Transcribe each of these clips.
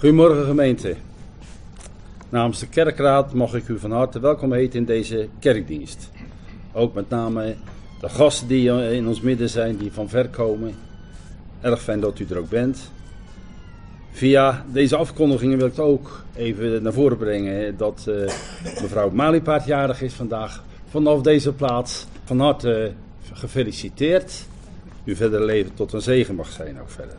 Goedemorgen gemeente. Namens de kerkraad mag ik u van harte welkom heten in deze kerkdienst. Ook met name de gasten die in ons midden zijn, die van ver komen. Erg fijn dat u er ook bent. Via deze afkondigingen wil ik het ook even naar voren brengen dat mevrouw Maliepaard jarig is vandaag. Vanaf deze plaats van harte gefeliciteerd. Uw verdere leven tot een zegen mag zijn ook verder.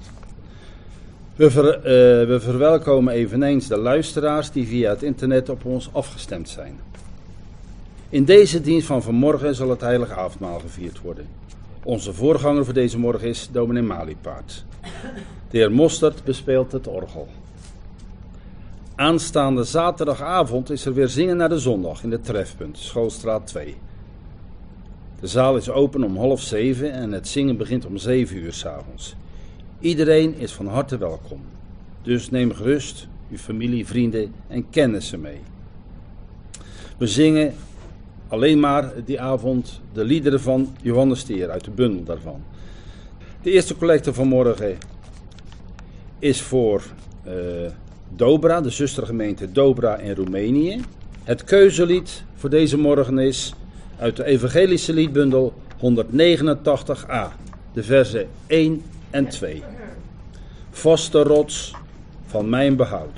We verwelkomen eveneens de luisteraars die via het internet op ons afgestemd zijn. In deze dienst van vanmorgen zal het heilige avondmaal gevierd worden. Onze voorganger voor deze morgen is dominee Maliepaard. De heer Mostert bespeelt het orgel. Aanstaande zaterdagavond is er weer zingen naar de zondag in het trefpunt, Schoolstraat 2. De zaal is open om 6:30 en het zingen begint om 7:00 's avonds. Iedereen is van harte welkom. Dus neem gerust uw familie, vrienden en kennissen mee. We zingen alleen maar die avond de liederen van Johannes de Heer uit de bundel daarvan. De eerste collecte van morgen is voor Dobra, de zustergemeente Dobra in Roemenië. Het keuzelied voor deze morgen is uit de evangelische liedbundel 189a, de versen 1 en 2. Vaste rots van mijn behoud.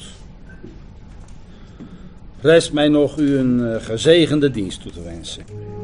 Rest mij nog u een gezegende dienst toe te wensen.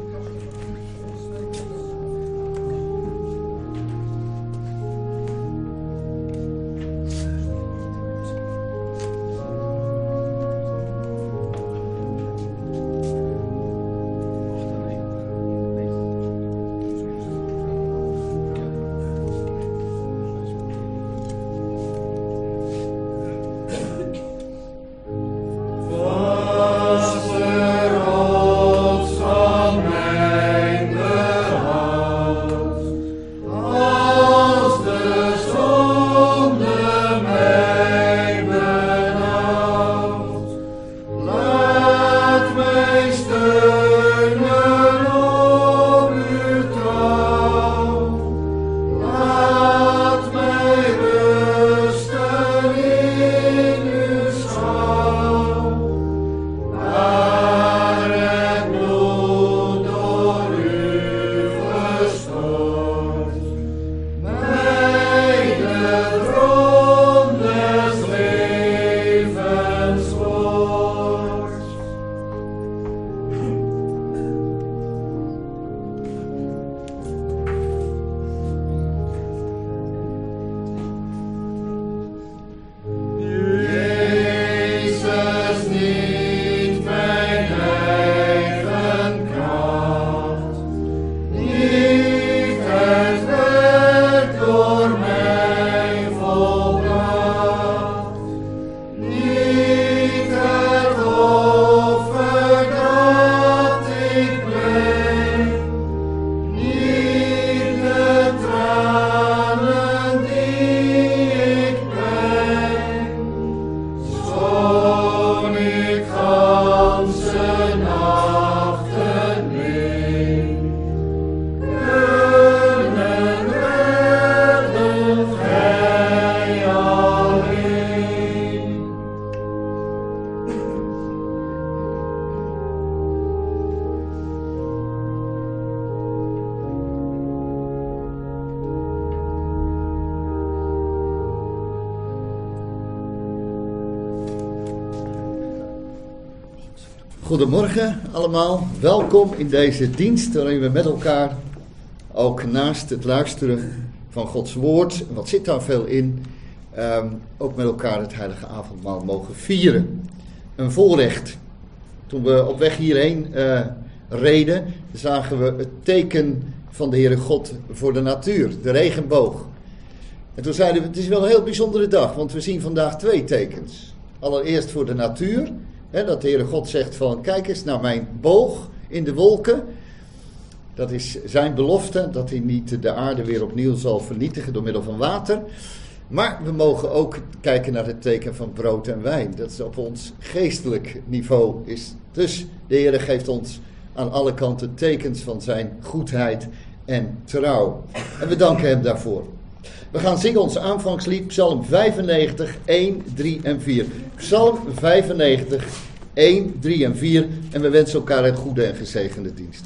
Goedemorgen allemaal, welkom in deze dienst waarin we met elkaar ook naast het luisteren van Gods woord, wat zit daar veel in, ook met elkaar het heilige avondmaal mogen vieren. Een voorrecht. Toen we op weg hierheen reden, zagen we het teken van de Heere God voor de natuur, de regenboog. En toen zeiden we, het is wel een heel bijzondere dag, want we zien vandaag 2 tekens. Allereerst voor de natuur. Dat de Heere God zegt van, kijk eens naar mijn boog in de wolken. Dat is zijn belofte, dat hij niet de aarde weer opnieuw zal vernietigen door middel van water. Maar we mogen ook kijken naar het teken van brood en wijn. Dat is op ons geestelijk niveau is. Dus de Heere geeft ons aan alle kanten tekens van zijn goedheid en trouw. En we danken hem daarvoor. We gaan zingen ons aanvangslied, Psalm 95, 1, 3 en 4. Psalm 95, 1, 3 en 4. En we wensen elkaar een goede en gezegende dienst.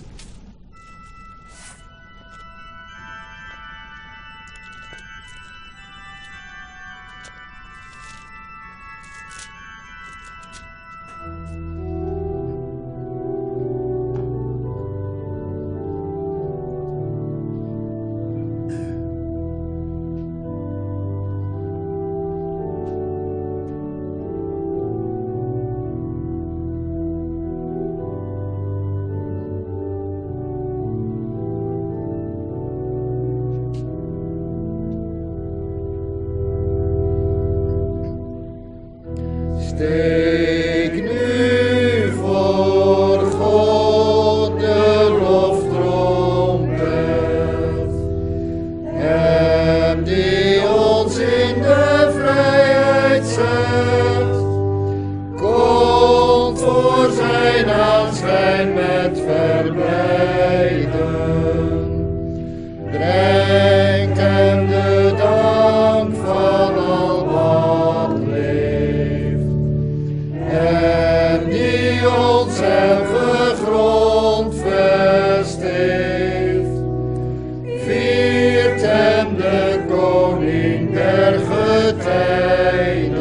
Steek nu voor God de loftrompet, Hem die ons in de vrijheid zet, komt voor zijn aanschijn met verblijden, brengt Hem de dank van al wat leeft. Hem die ons eeuwige grondvest heeft, viert Hem de koning der getijden.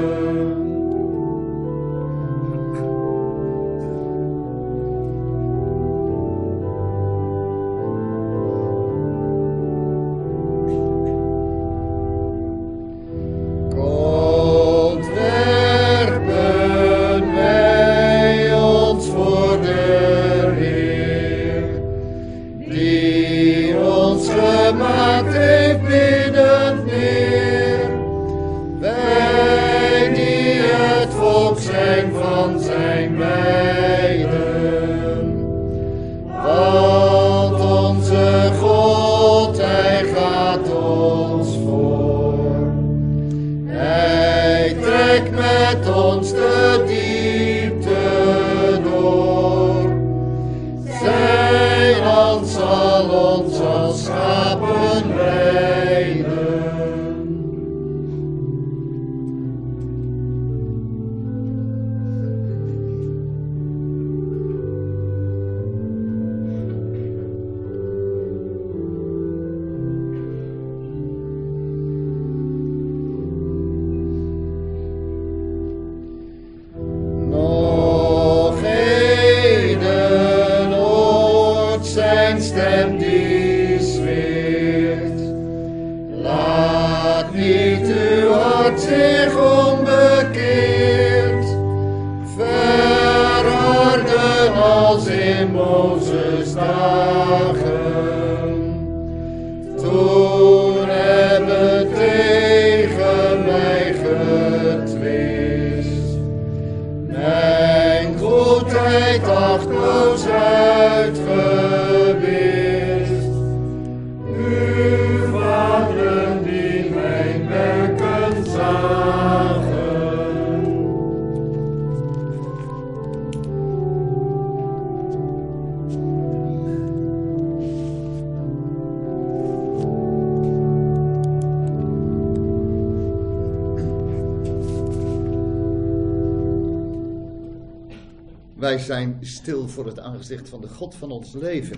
Wij zijn stil voor het aangezicht van de God van ons leven.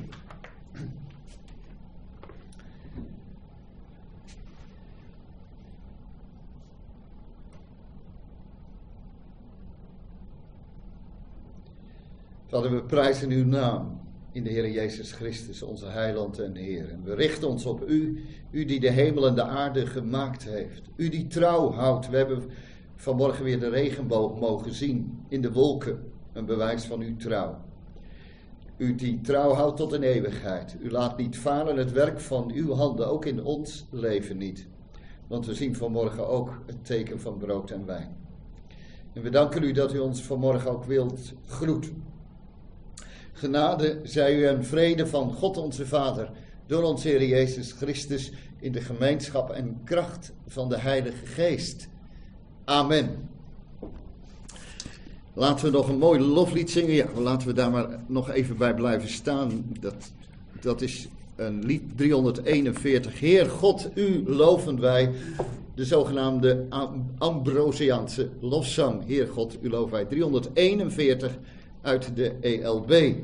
Vader, we prijzen uw naam in de Heer Jezus Christus, onze heiland en Heer. En we richten ons op u, u die de hemel en de aarde gemaakt heeft. U die trouw houdt. We hebben vanmorgen weer de regenboog mogen zien in de wolken. Een bewijs van uw trouw. U die trouw houdt tot in eeuwigheid. U laat niet falen het werk van uw handen, ook in ons leven niet. Want we zien vanmorgen ook het teken van brood en wijn. En we danken u dat u ons vanmorgen ook wilt groeten. Genade zij u en vrede van God onze Vader, door onze Heer Jezus Christus, in de gemeenschap en kracht van de Heilige Geest. Amen. Laten we nog een mooi loflied zingen. Ja, laten we daar maar nog even bij blijven staan. Dat is een lied 341. Heer God, u loven wij. De zogenaamde Ambrosiaanse lofzang. Heer God, u loven wij. 341 uit de ELB.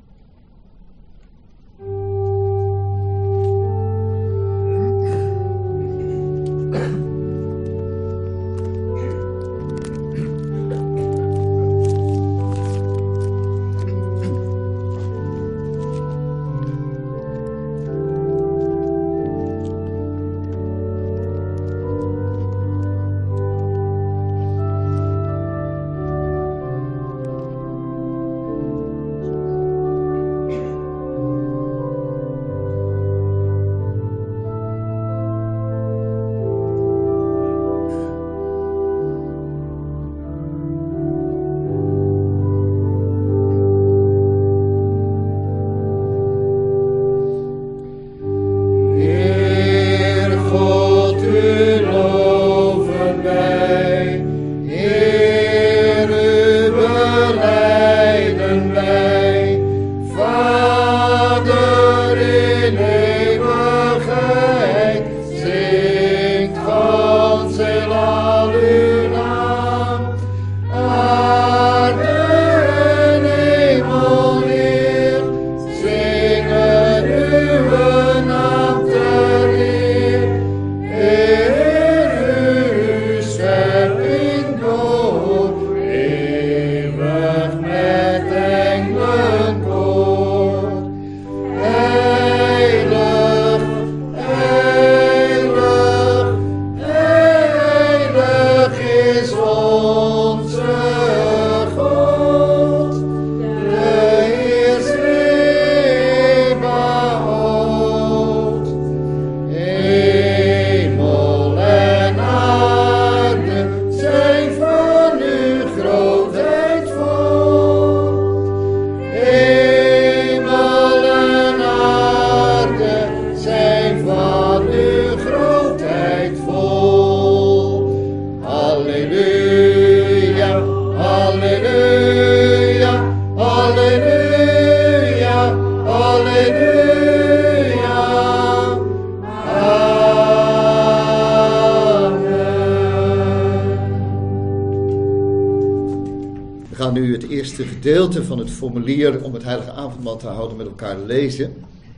Gedeelte van het formulier om het heilige avondmaal te houden met elkaar lezen.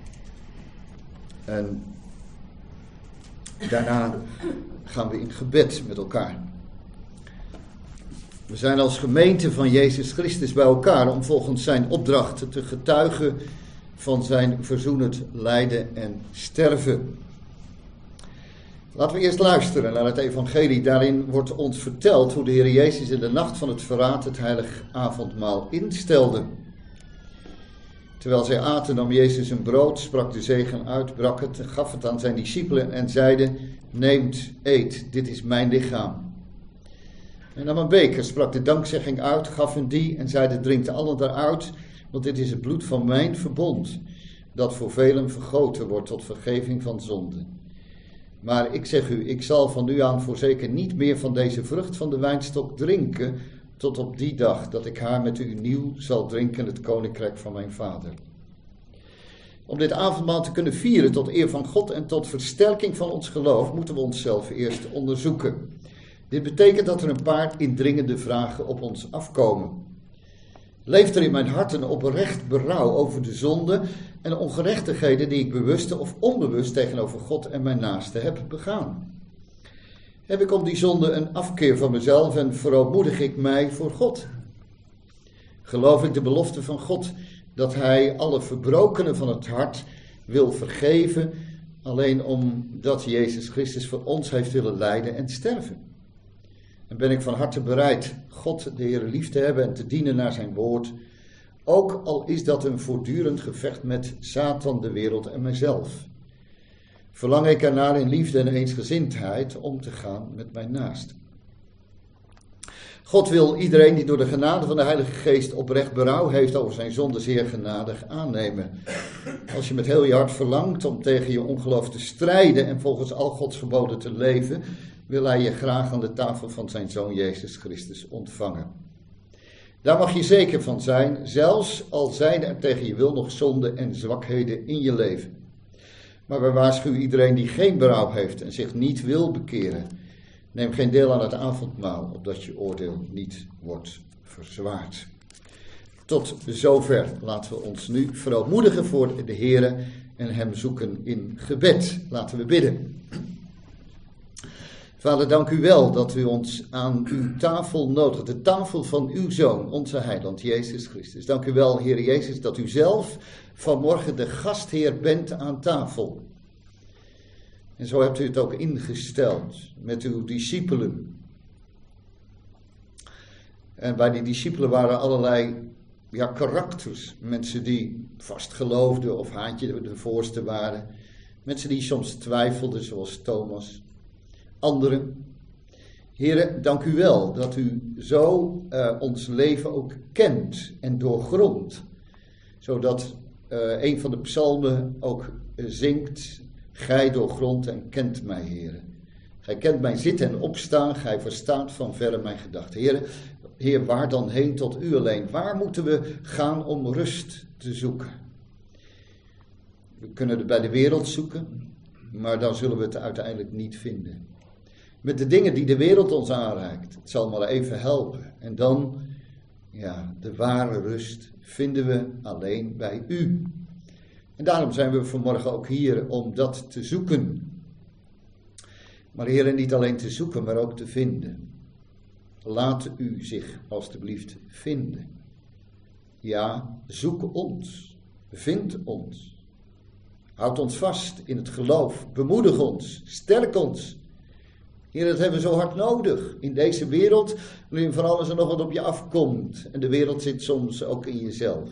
En daarna gaan we in gebed met elkaar. We zijn als gemeente van Jezus Christus bij elkaar om volgens zijn opdrachten te getuigen van zijn verzoenend lijden en sterven. Laten we eerst luisteren naar het evangelie. Daarin wordt ons verteld hoe de Heer Jezus in de nacht van het verraad het heilige avondmaal instelde. Terwijl zij aten, nam Jezus een brood, sprak de zegen uit, brak het, gaf het aan zijn discipelen en zeide: neemt, eet, dit is mijn lichaam. En nam een beker, sprak de dankzegging uit, gaf hun die en zeide: drinkt allen daaruit, want dit is het bloed van mijn verbond, dat voor velen vergoten wordt tot vergeving van zonden. Maar ik zeg u, ik zal van nu aan voorzeker niet meer van deze vrucht van de wijnstok drinken, tot op die dag dat ik haar met u nieuw zal drinken, het koninkrijk van mijn vader. Om dit avondmaal te kunnen vieren tot eer van God en tot versterking van ons geloof, moeten we onszelf eerst onderzoeken. Dit betekent dat er een paar indringende vragen op ons afkomen. Leeft er in mijn hart een oprecht berouw over de zonde en ongerechtigheden die ik bewust of onbewust tegenover God en mijn naaste heb begaan? Heb ik om die zonde een afkeer van mezelf en verootmoedig ik mij voor God? Geloof ik de belofte van God dat hij alle verbrokenen van het hart wil vergeven, alleen omdat Jezus Christus voor ons heeft willen lijden en sterven? En ben ik van harte bereid God de Heer lief te hebben en te dienen naar zijn woord, ook al is dat een voortdurend gevecht met Satan, de wereld en mijzelf? Verlang ik ernaar in liefde en eensgezindheid om te gaan met mijn naaste? God wil iedereen die door de genade van de Heilige Geest oprecht berouw heeft over zijn zonde zeer genadig aannemen. Als je met heel je hart verlangt om tegen je ongeloof te strijden en volgens al Gods geboden te leven, wil hij je graag aan de tafel van zijn Zoon Jezus Christus ontvangen. Daar mag je zeker van zijn, zelfs al zijn er tegen je wil nog zonden en zwakheden in je leven. Maar wij waarschuwen iedereen die geen berouw heeft en zich niet wil bekeren. Neem geen deel aan het avondmaal, opdat je oordeel niet wordt verzwaard. Tot zover laten we ons nu verootmoedigen voor de Heere en hem zoeken in gebed. Laten we bidden. Vader, dank u wel dat u ons aan uw tafel nodigt, de tafel van uw Zoon, onze Heiland, Jezus Christus. Dank u wel, Heer Jezus, dat u zelf vanmorgen de gastheer bent aan tafel. En zo hebt u het ook ingesteld met uw discipelen. En bij die discipelen waren allerlei karakters. Mensen die vast geloofden of haantje de voorste waren. Mensen die soms twijfelden, zoals Thomas. Anderen. Heere, dank u wel dat u zo ons leven ook kent en doorgrondt. Zodat een van de psalmen ook zingt: Gij doorgrondt en kent mij, Heere. Gij kent mijn zitten en opstaan, gij verstaat van verre mijn gedachten. Heer, waar dan heen tot u alleen? Waar moeten we gaan om rust te zoeken? We kunnen het bij de wereld zoeken, maar dan zullen we het uiteindelijk niet vinden. Met de dingen die de wereld ons aanreikt, het zal maar even helpen. En dan, de ware rust vinden we alleen bij u. En daarom zijn we vanmorgen ook hier om dat te zoeken. Maar Heer, niet alleen te zoeken, maar ook te vinden. Laat u zich alstublieft vinden. Ja, zoek ons. Vind ons. Houd ons vast in het geloof. Bemoedig ons. Sterk ons. Heer, dat hebben we zo hard nodig. In deze wereld, waarin van alles en nog wat op je afkomt. En de wereld zit soms ook in jezelf.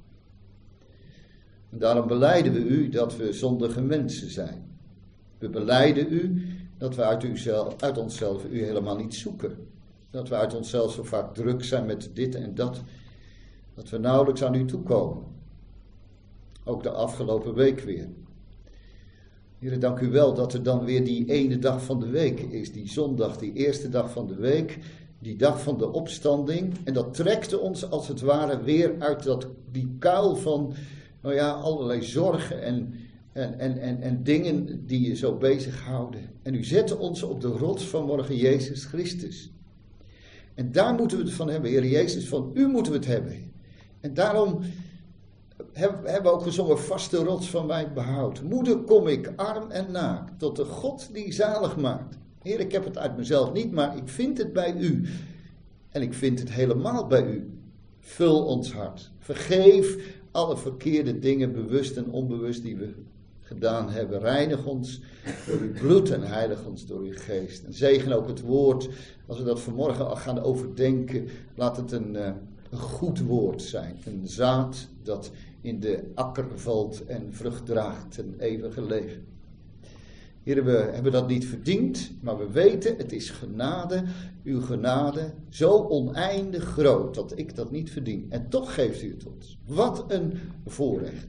En daarom belijden we u dat we zondige mensen zijn. We belijden u dat we uit onszelf u helemaal niet zoeken. Dat we uit onszelf zo vaak druk zijn met dit en dat. Dat we nauwelijks aan u toekomen. Ook de afgelopen week weer. Heer, dank u wel dat er dan weer die ene dag van de week is. Die zondag, die eerste dag van de week. Die dag van de opstanding. En dat trekte ons als het ware weer uit die kuil van allerlei zorgen en dingen die je zo bezighouden. En u zette ons op de rots van morgen, Jezus Christus. En daar moeten we het van hebben, Heer Jezus, van u moeten we het hebben. En daarom hebben we ook gezongen: vaste rots van mijn behoud. Moeder, kom ik arm en naakt tot de God die zalig maakt. Heer, ik heb het uit mezelf niet, maar ik vind het bij u. En ik vind het helemaal bij u. Vul ons hart. Vergeef alle verkeerde dingen, bewust en onbewust, die we gedaan hebben. Reinig ons door uw bloed en heilig ons door uw geest. En zegen ook het woord, als we dat vanmorgen al gaan overdenken. Laat het een goed woord zijn. Een zaad dat in de akker valt en vrucht draagt, een eeuwige leven. Heer, we hebben dat niet verdiend, maar we weten, het is genade, uw genade, zo oneindig groot dat ik dat niet verdien. En toch geeft u het ons. Wat een voorrecht.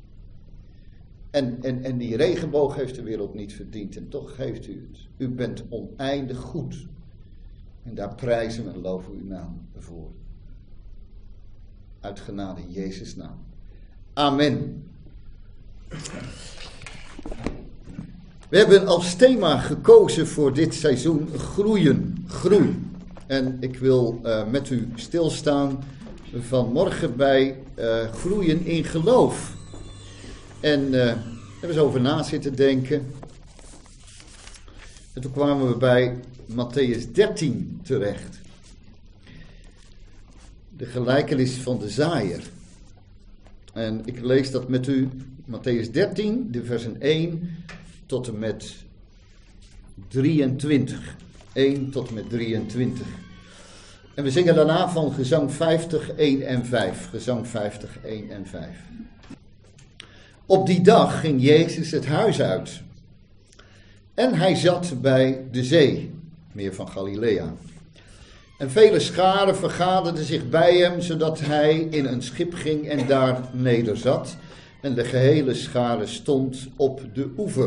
En die regenboog heeft de wereld niet verdiend en toch geeft u het. U bent oneindig goed. En daar prijzen we en loven uw naam voor. Uit genade in Jezus' naam. Amen. We hebben als thema gekozen voor dit seizoen groeien, groei. En ik wil met u stilstaan vanmorgen bij groeien in geloof. En hebben we eens over na zitten denken. En toen kwamen we bij Mattheüs 13 terecht. De gelijkenis van de zaaier. En ik lees dat met u, Mattheüs 13, de versen 1 tot en met 23. 1 tot en met 23. En we zingen daarna van gezang 50, 1 en 5. Gezang 50, 1 en 5. Op die dag ging Jezus het huis uit. En hij zat bij de zee, meer van Galilea. En vele scharen vergaderden zich bij hem, zodat hij in een schip ging en daar nederzat. En de gehele schare stond op de oever.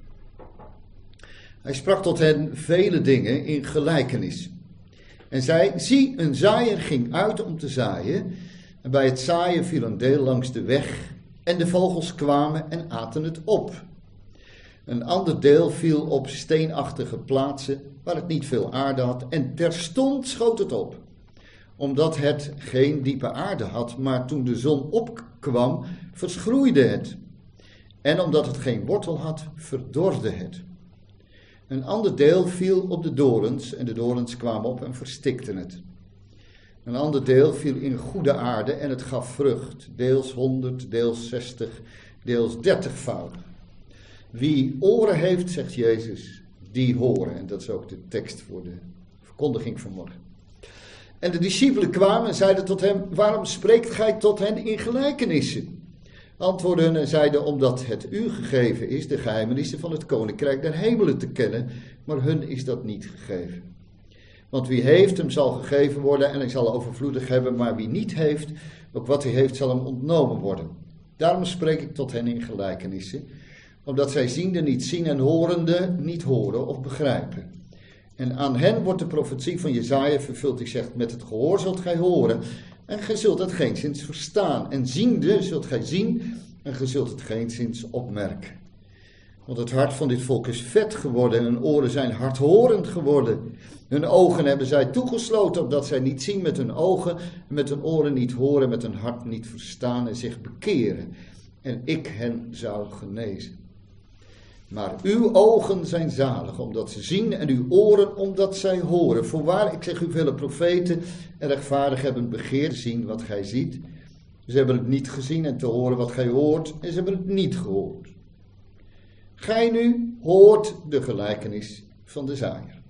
Hij sprak tot hen vele dingen in gelijkenis. En zei: zie, een zaaier ging uit om te zaaien. En bij het zaaien viel een deel langs de weg. En de vogels kwamen en aten het op. Een ander deel viel op steenachtige plaatsen waar het niet veel aarde had en terstond schoot het op. Omdat het geen diepe aarde had, maar toen de zon opkwam, verschroeide het. En omdat het geen wortel had, verdorde het. Een ander deel viel op de dorens en de dorens kwamen op en verstikten het. Een ander deel viel in goede aarde en het gaf vrucht, deels 100, deels 60, deels 30-voudig. Wie oren heeft, zegt Jezus, die horen. En dat is ook de tekst voor de verkondiging van morgen. En de discipelen kwamen en zeiden tot hem, waarom spreekt gij tot hen in gelijkenissen? Antwoordden hun en zeiden, omdat het u gegeven is de geheimenissen van het koninkrijk der hemelen te kennen, maar hun is dat niet gegeven. Want wie heeft, hem zal gegeven worden en hij zal overvloedig hebben, maar wie niet heeft, ook wat hij heeft, zal hem ontnomen worden. Daarom spreek ik tot hen in gelijkenissen, omdat zij ziende niet zien en horende niet horen of begrijpen. En aan hen wordt de profetie van Jesaja vervuld, die zegt, met het gehoor zult gij horen en gij zult het geenszins verstaan. En ziende zult gij zien en gij zult het geenszins opmerken. Want het hart van dit volk is vet geworden en hun oren zijn hardhorend geworden. Hun ogen hebben zij toegesloten, opdat zij niet zien met hun ogen en met hun oren niet horen, met hun hart niet verstaan en zich bekeren. En ik hen zou genezen. Maar uw ogen zijn zalig, omdat ze zien, en uw oren, omdat zij horen. Voorwaar, ik zeg u, vele profeten en rechtvaardigen hebben begeerd te zien wat gij ziet. Ze hebben het niet gezien en te horen wat gij hoort, en ze hebben het niet gehoord. Gij nu hoort de gelijkenis van de zaaier.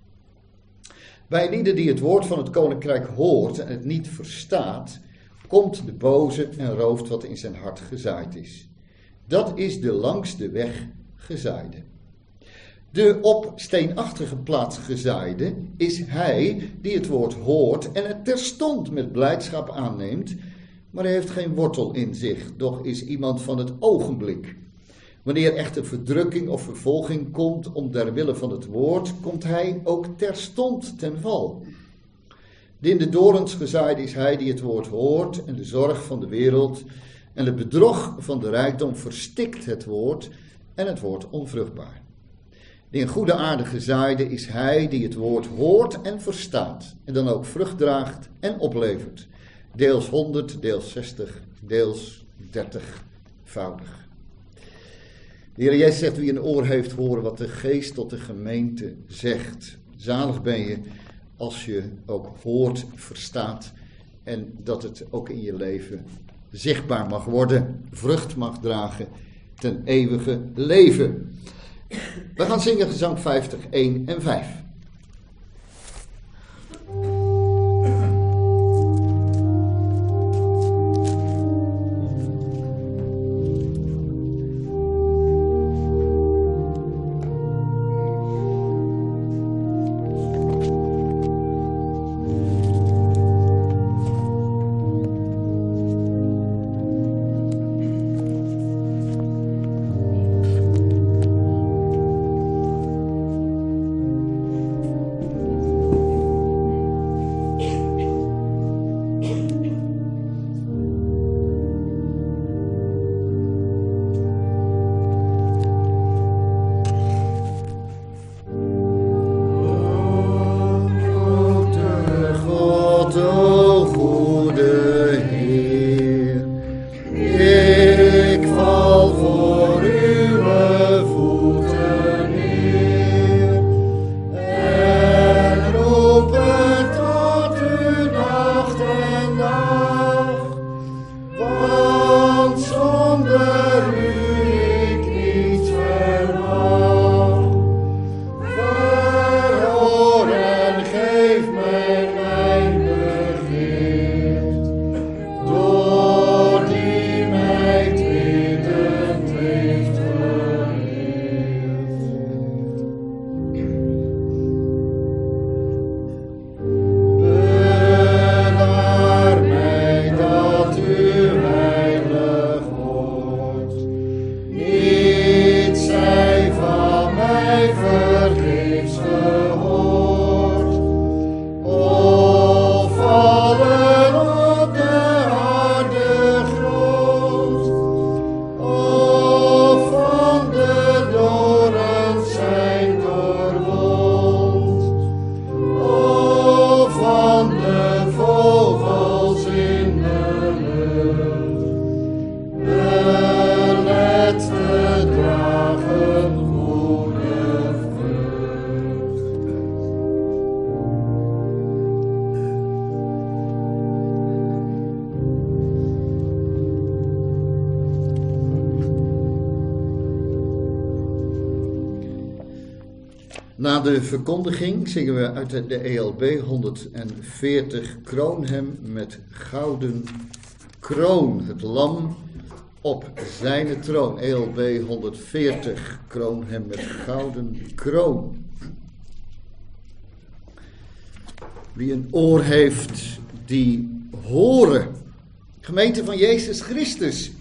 Bij lieden die het woord van het koninkrijk hoort en het niet verstaat, komt de boze en rooft wat in zijn hart gezaaid is. Dat is de langs de weg gezaaide. De op steenachtige plaats gezaaide is hij die het woord hoort en het terstond met blijdschap aanneemt, maar hij heeft geen wortel in zich, doch is iemand van het ogenblik. Wanneer echter verdrukking of vervolging komt om der wille van het woord, komt hij ook terstond ten val. De in de dorens gezaaide is hij die het woord hoort en de zorg van de wereld en het bedrog van de rijkdom verstikt het woord en het wordt onvruchtbaar. De in goede aarde gezaaide is hij die het woord hoort en verstaat en dan ook vrucht draagt en oplevert. Deels 100, deels 60, deels 30-voudig. De Heer Jezus zegt, wie een oor heeft, horen wat de geest tot de gemeente zegt. Zalig ben je als je ook hoort, verstaat en dat het ook in je leven zichtbaar mag worden, vrucht mag dragen ten eeuwige leven. We gaan zingen gezang 50, 1 en 5. Na de verkondiging zingen we uit de ELB 140, kroon hem met gouden kroon, het lam op zijn troon. ELB 140, kroon hem met gouden kroon. Wie een oor heeft, die horen. Gemeente van Jezus Christus.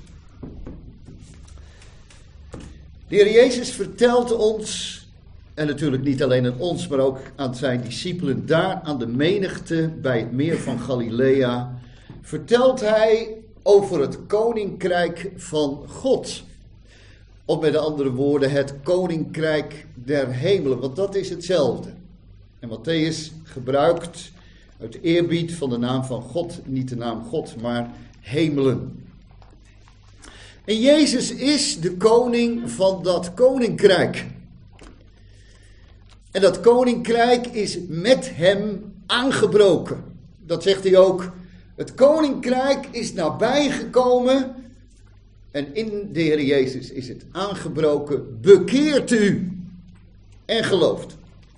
De Heer Jezus vertelt ons, en natuurlijk niet alleen aan ons, maar ook aan zijn discipelen daar aan de menigte bij het meer van Galilea, vertelt hij over het koninkrijk van God. Of met andere woorden, het koninkrijk der hemelen, want dat is hetzelfde. En Matthäus gebruikt uit eerbied van de naam van God, niet de naam God, maar hemelen. En Jezus is de koning van dat koninkrijk. En dat koninkrijk is met hem aangebroken. Dat zegt hij ook. Het koninkrijk is nabijgekomen. En in de Heer Jezus is het aangebroken. Bekeert u en gelooft.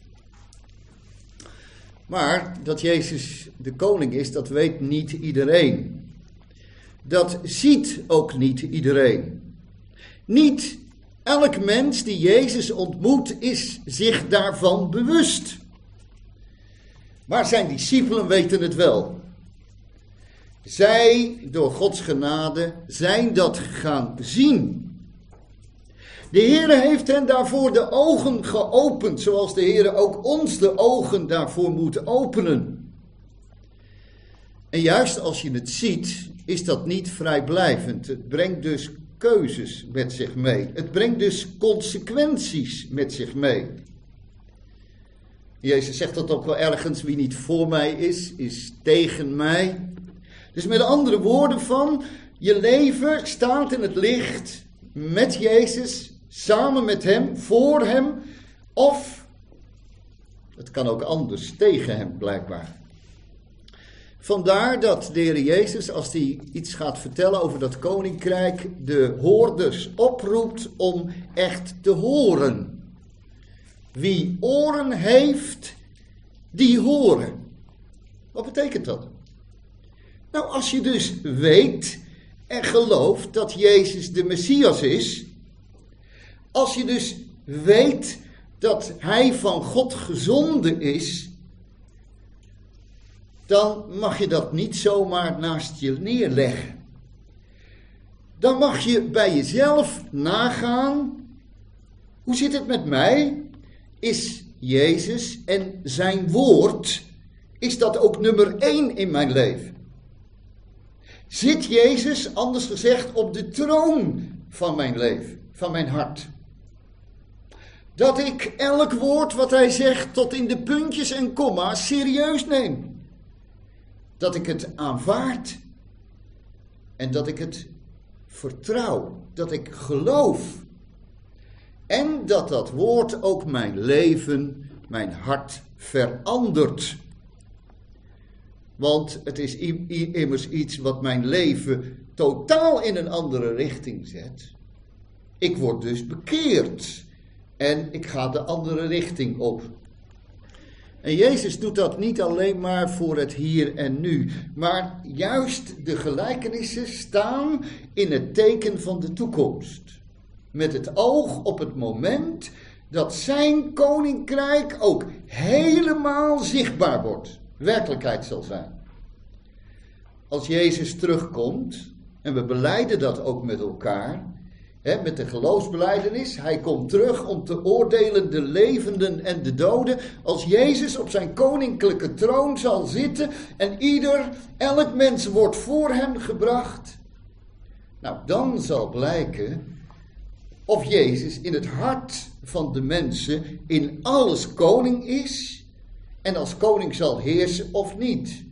Maar dat Jezus de koning is, dat weet niet iedereen. Dat ziet ook niet iedereen. Niet elk mens die Jezus ontmoet is zich daarvan bewust. Maar zijn discipelen weten het wel. Zij, door Gods genade, zijn dat gaan zien. De Heere heeft hen daarvoor de ogen geopend, zoals de Heere ook ons de ogen daarvoor moet openen. En juist als je het ziet, is dat niet vrijblijvend. Het brengt dus keuzes met zich mee. Het brengt dus consequenties met zich mee. Jezus zegt dat ook wel ergens, wie niet voor mij is tegen mij. Dus met andere woorden van, je leven staat in het licht met Jezus, samen met hem, voor hem, of het kan ook anders, tegen hem blijkbaar. Vandaar dat de Heer Jezus, als hij iets gaat vertellen over dat koninkrijk, de hoorders oproept om echt te horen. Wie oren heeft, die horen. Wat betekent dat? Nou, als je dus weet en gelooft dat Jezus de Messias is, als je dus weet dat hij van God gezonden is, dan mag je dat niet zomaar naast je neerleggen. Dan mag je bij jezelf nagaan, hoe zit het met mij? Is Jezus en zijn woord, is dat ook nummer 1 in mijn leven? Zit Jezus, anders gezegd, op de troon van mijn leven, van mijn hart? Dat ik elk woord wat hij zegt tot in de puntjes en komma's serieus neem. Dat ik het aanvaard en dat ik het vertrouw, dat ik geloof. En dat dat woord ook mijn leven, mijn hart verandert. Want het is immers iets wat mijn leven totaal in een andere richting zet. Ik word dus bekeerd en ik ga de andere richting op. En Jezus doet dat niet alleen maar voor het hier en nu, maar juist de gelijkenissen staan in het teken van de toekomst. Met het oog op het moment dat zijn koninkrijk ook helemaal zichtbaar wordt, werkelijkheid zal zijn. Als Jezus terugkomt, en we belijden dat ook met elkaar, met de geloofsbelijdenis, hij komt terug om te oordelen de levenden en de doden. Als Jezus op zijn koninklijke troon zal zitten en elk mens wordt voor hem gebracht. Nou, dan zal blijken of Jezus in het hart van de mensen in alles koning is en als koning zal heersen of niet.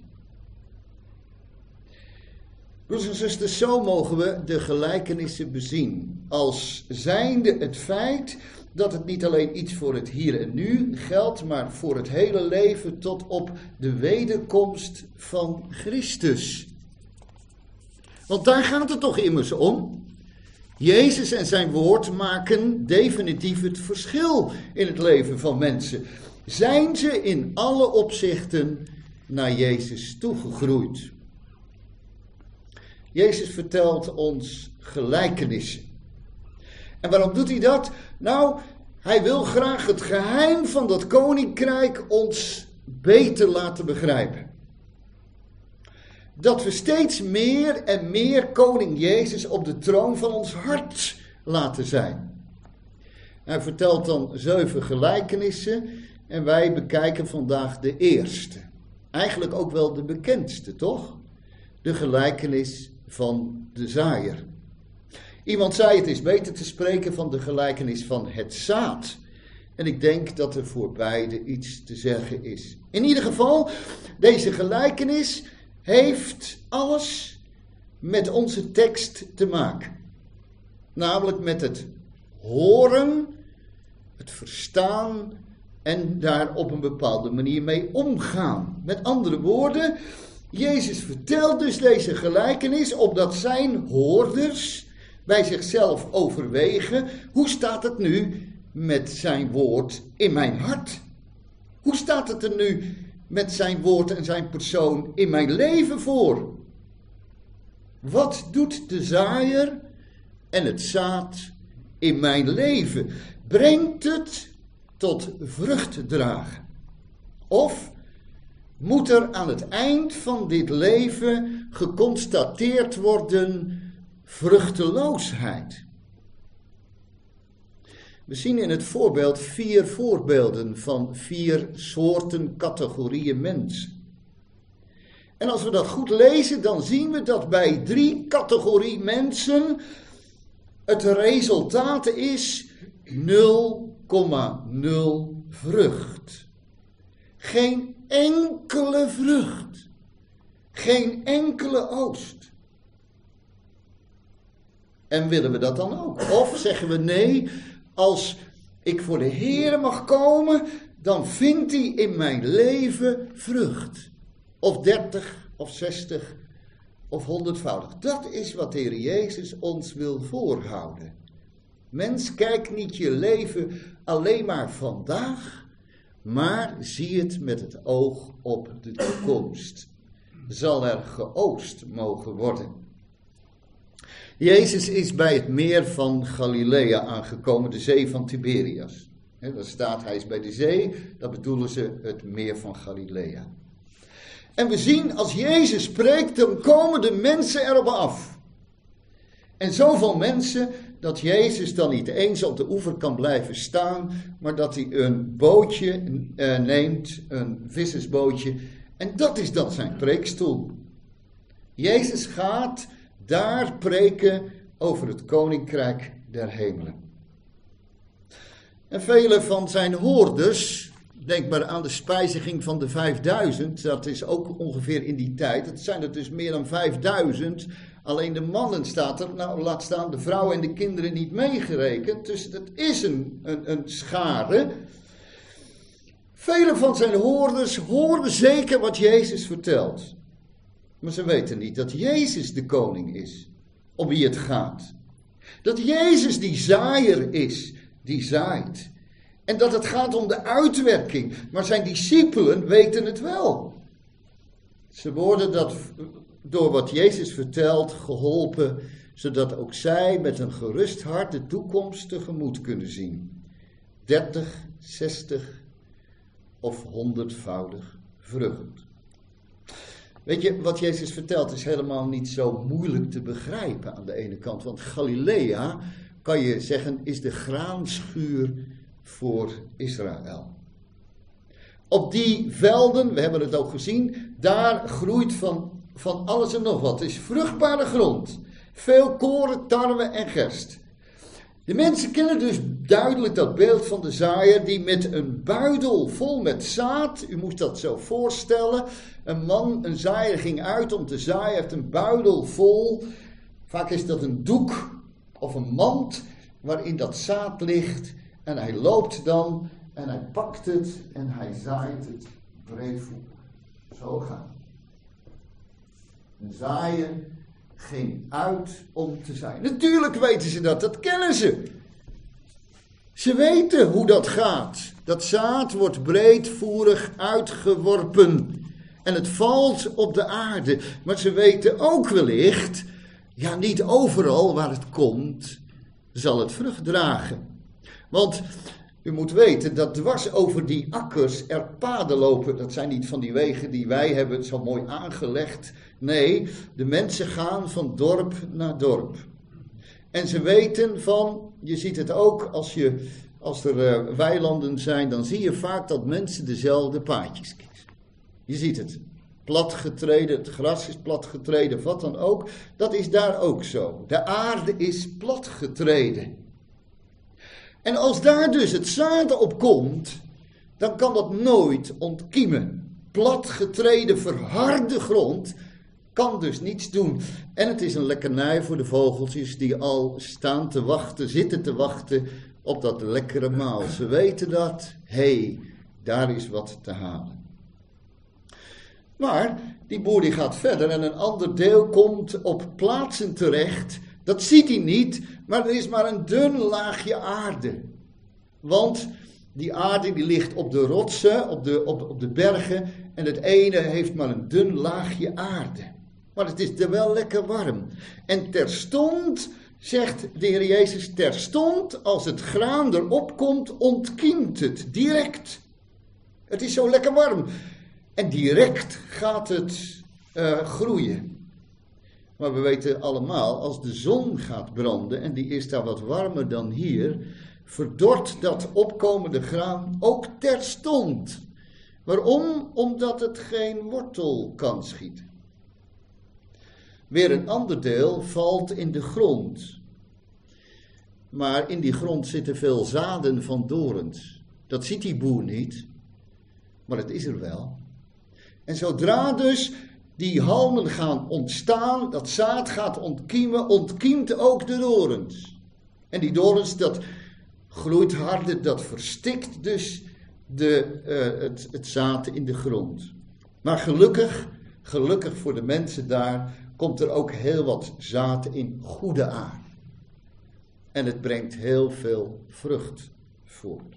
Broers en zusters, zo mogen we de gelijkenissen bezien. Als zijnde het feit dat het niet alleen iets voor het hier en nu geldt, maar voor het hele leven tot op de wederkomst van Christus. Want daar gaat het toch immers om. Jezus en zijn woord maken definitief het verschil in het leven van mensen. Zijn ze in alle opzichten naar Jezus toegegroeid? Jezus vertelt ons gelijkenissen. En waarom doet hij dat? Nou, hij wil graag het geheim van dat koninkrijk ons beter laten begrijpen. Dat we steeds meer en meer koning Jezus op de troon van ons hart laten zijn. Hij vertelt dan 7 gelijkenissen en wij bekijken vandaag de eerste. Eigenlijk ook wel de bekendste, toch? De gelijkenis van de zaaier. Iemand zei, het is beter te spreken van de gelijkenis van het zaad. En ik denk dat er voor beide iets te zeggen is. In ieder geval, deze gelijkenis heeft alles met onze tekst te maken. Namelijk met het horen, het verstaan en daar op een bepaalde manier mee omgaan. Met andere woorden, Jezus vertelt dus deze gelijkenis opdat zijn hoorders bij zichzelf overwegen, hoe staat het nu met zijn woord in mijn hart? Hoe staat het er nu met zijn woord en zijn persoon in mijn leven voor? Wat doet de zaaier en het zaad in mijn leven? Brengt het tot vrucht dragen? Of moet er aan het eind van dit leven geconstateerd worden vruchteloosheid? We zien in het voorbeeld 4 voorbeelden van 4 soorten categorieën mensen. En als we dat goed lezen, dan zien we dat bij 3 categorieën mensen het resultaat is 0,0 vrucht. Geen enkele vrucht. Geen enkele oogst. En willen we dat dan ook? Of zeggen we nee, als ik voor de Heere mag komen, dan vindt hij in mijn leven vrucht. Of 30, of 60, of 100voudig. Dat is wat de Heer Jezus ons wil voorhouden. Mens, kijk niet je leven alleen maar vandaag, maar zie het met het oog op de toekomst. Zal er geoogst mogen worden. Jezus is bij het meer van Galilea aangekomen, de zee van Tiberias. Daar staat, hij is bij de zee, dat bedoelen ze het meer van Galilea. En we zien, als Jezus spreekt, dan komen de mensen erop af. En zoveel mensen, dat Jezus dan niet eens op de oever kan blijven staan, maar dat hij een bootje neemt, een vissersbootje, en dat is dan zijn preekstoel. Jezus gaat daar preken over het koninkrijk der hemelen. En vele van zijn hoorders, denk maar aan de spijziging van de 5000, dat is ook ongeveer in die tijd, het zijn er dus meer dan 5000, alleen de mannen staat er, nou laat staan de vrouwen en de kinderen niet meegerekend, dus dat is een schare. Vele van zijn hoorders horen zeker wat Jezus vertelt. Maar ze weten niet dat Jezus de koning is, om wie het gaat. Dat Jezus die zaaier is, die zaait. En dat het gaat om de uitwerking. Maar zijn discipelen weten het wel. Ze worden dat door wat Jezus vertelt geholpen, zodat ook zij met een gerust hart de toekomst tegemoet kunnen zien. 30, 60 of 100voudig vrucht. Weet je, wat Jezus vertelt is helemaal niet zo moeilijk te begrijpen aan de ene kant. Want Galilea, kan je zeggen, is de graanschuur voor Israël. Op die velden, we hebben het ook gezien, daar groeit van alles en nog wat. Het is vruchtbare grond. Veel koren, tarwe en gerst. De mensen kennen dus duidelijk dat beeld van de zaaier die met een buidel vol met zaad, u moet dat zo voorstellen, een zaaier ging uit om te zaaien, heeft een buidel vol, vaak is dat een doek of een mand waarin dat zaad ligt en hij loopt dan en hij pakt het en hij zaait het breedvoerig. Zo gaan. Een zaaier ging uit om te zijn. Natuurlijk weten ze dat, dat kennen ze. Ze weten hoe dat gaat. Dat zaad wordt breedvoerig uitgeworpen. En het valt op de aarde. Maar ze weten ook wellicht, ja, niet overal waar het komt, zal het vrucht dragen. Want u moet weten dat dwars over die akkers er paden lopen. Dat zijn niet van die wegen die wij hebben, zo mooi aangelegd. Nee, de mensen gaan van dorp naar dorp. En ze weten van, je ziet het ook als er weilanden zijn, dan zie je vaak dat mensen dezelfde paadjes kiezen. Je ziet het. Platgetreden, het gras is platgetreden, wat dan ook. Dat is daar ook zo. De aarde is platgetreden. En als daar dus het zaad op komt, dan kan dat nooit ontkiemen. Platgetreden, verharde grond kan dus niets doen. En het is een lekkernij voor de vogeltjes die al staan te wachten, zitten te wachten op dat lekkere maal. Ze weten dat, daar is wat te halen. Maar die boer die gaat verder en een ander deel komt op plaatsen terecht. Dat ziet hij niet, maar er is maar een dun laagje aarde. Want die aarde die ligt op de rotsen, op de bergen. En het ene heeft maar een dun laagje aarde. Maar het is er wel lekker warm. En terstond, zegt de Heer Jezus, terstond als het graan erop komt, ontkiemt het direct. Het is zo lekker warm. En direct gaat het groeien. Maar we weten allemaal, als de zon gaat branden, en die is daar wat warmer dan hier, verdort dat opkomende graan ook terstond. Waarom? Omdat het geen wortel kan schieten. Weer een ander deel valt in de grond. Maar in die grond zitten veel zaden van dorens. Dat ziet die boer niet, maar het is er wel. En zodra dus die halmen gaan ontstaan, dat zaad gaat ontkiemen, ontkiemt ook de dorens. En die dorens, dat groeit harder, dat verstikt dus het zaad in de grond. Maar gelukkig voor de mensen daar, komt er ook heel wat zaad in goede aarde. En het brengt heel veel vrucht voort.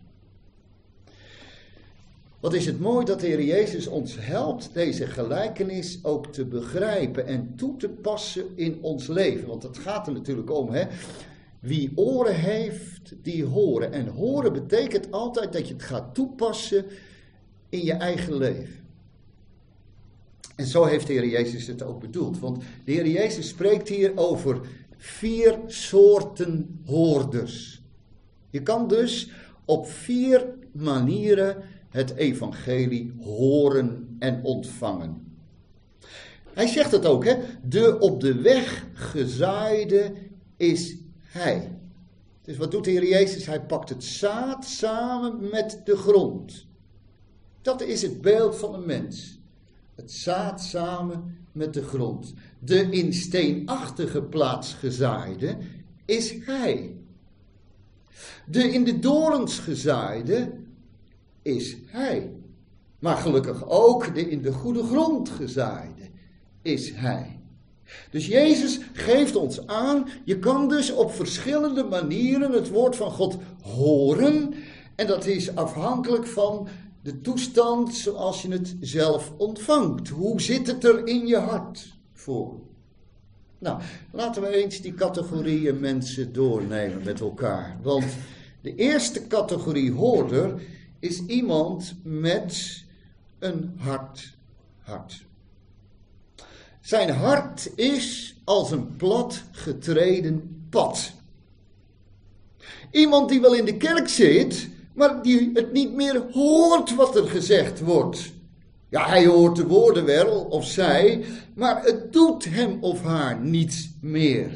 Wat is het mooi dat de Heer Jezus ons helpt deze gelijkenis ook te begrijpen en toe te passen in ons leven. Want het gaat er natuurlijk om, hè. Wie oren heeft, die horen. En horen betekent altijd dat je het gaat toepassen in je eigen leven. En zo heeft de Heer Jezus het ook bedoeld. Want de Heer Jezus spreekt hier over 4 soorten hoorders. Je kan dus op 4 manieren het evangelie horen en ontvangen. Hij zegt het ook, hè? De op de weg gezaaide is hij. Dus wat doet de Heer Jezus? Hij pakt het zaad samen met de grond. Dat is het beeld van een mens. Het zaad samen met de grond. De in steenachtige plaats gezaaide is hij. De in de dorens gezaaide is hij. Maar gelukkig ook de in de goede grond gezaaide is hij. Dus Jezus geeft ons aan, je kan dus op verschillende manieren het woord van God horen. En dat is afhankelijk van de toestand zoals je het zelf ontvangt. Hoe zit het er in je hart voor? Nou, laten we eens die categorieën mensen doornemen met elkaar. Want de eerste categorie hoorder is iemand met een hard hart. Zijn hart is als een plat getreden pad. Iemand die wel in de kerk zit, maar die het niet meer hoort wat er gezegd wordt. Ja, hij hoort de woorden wel, of zij, maar het doet hem of haar niets meer.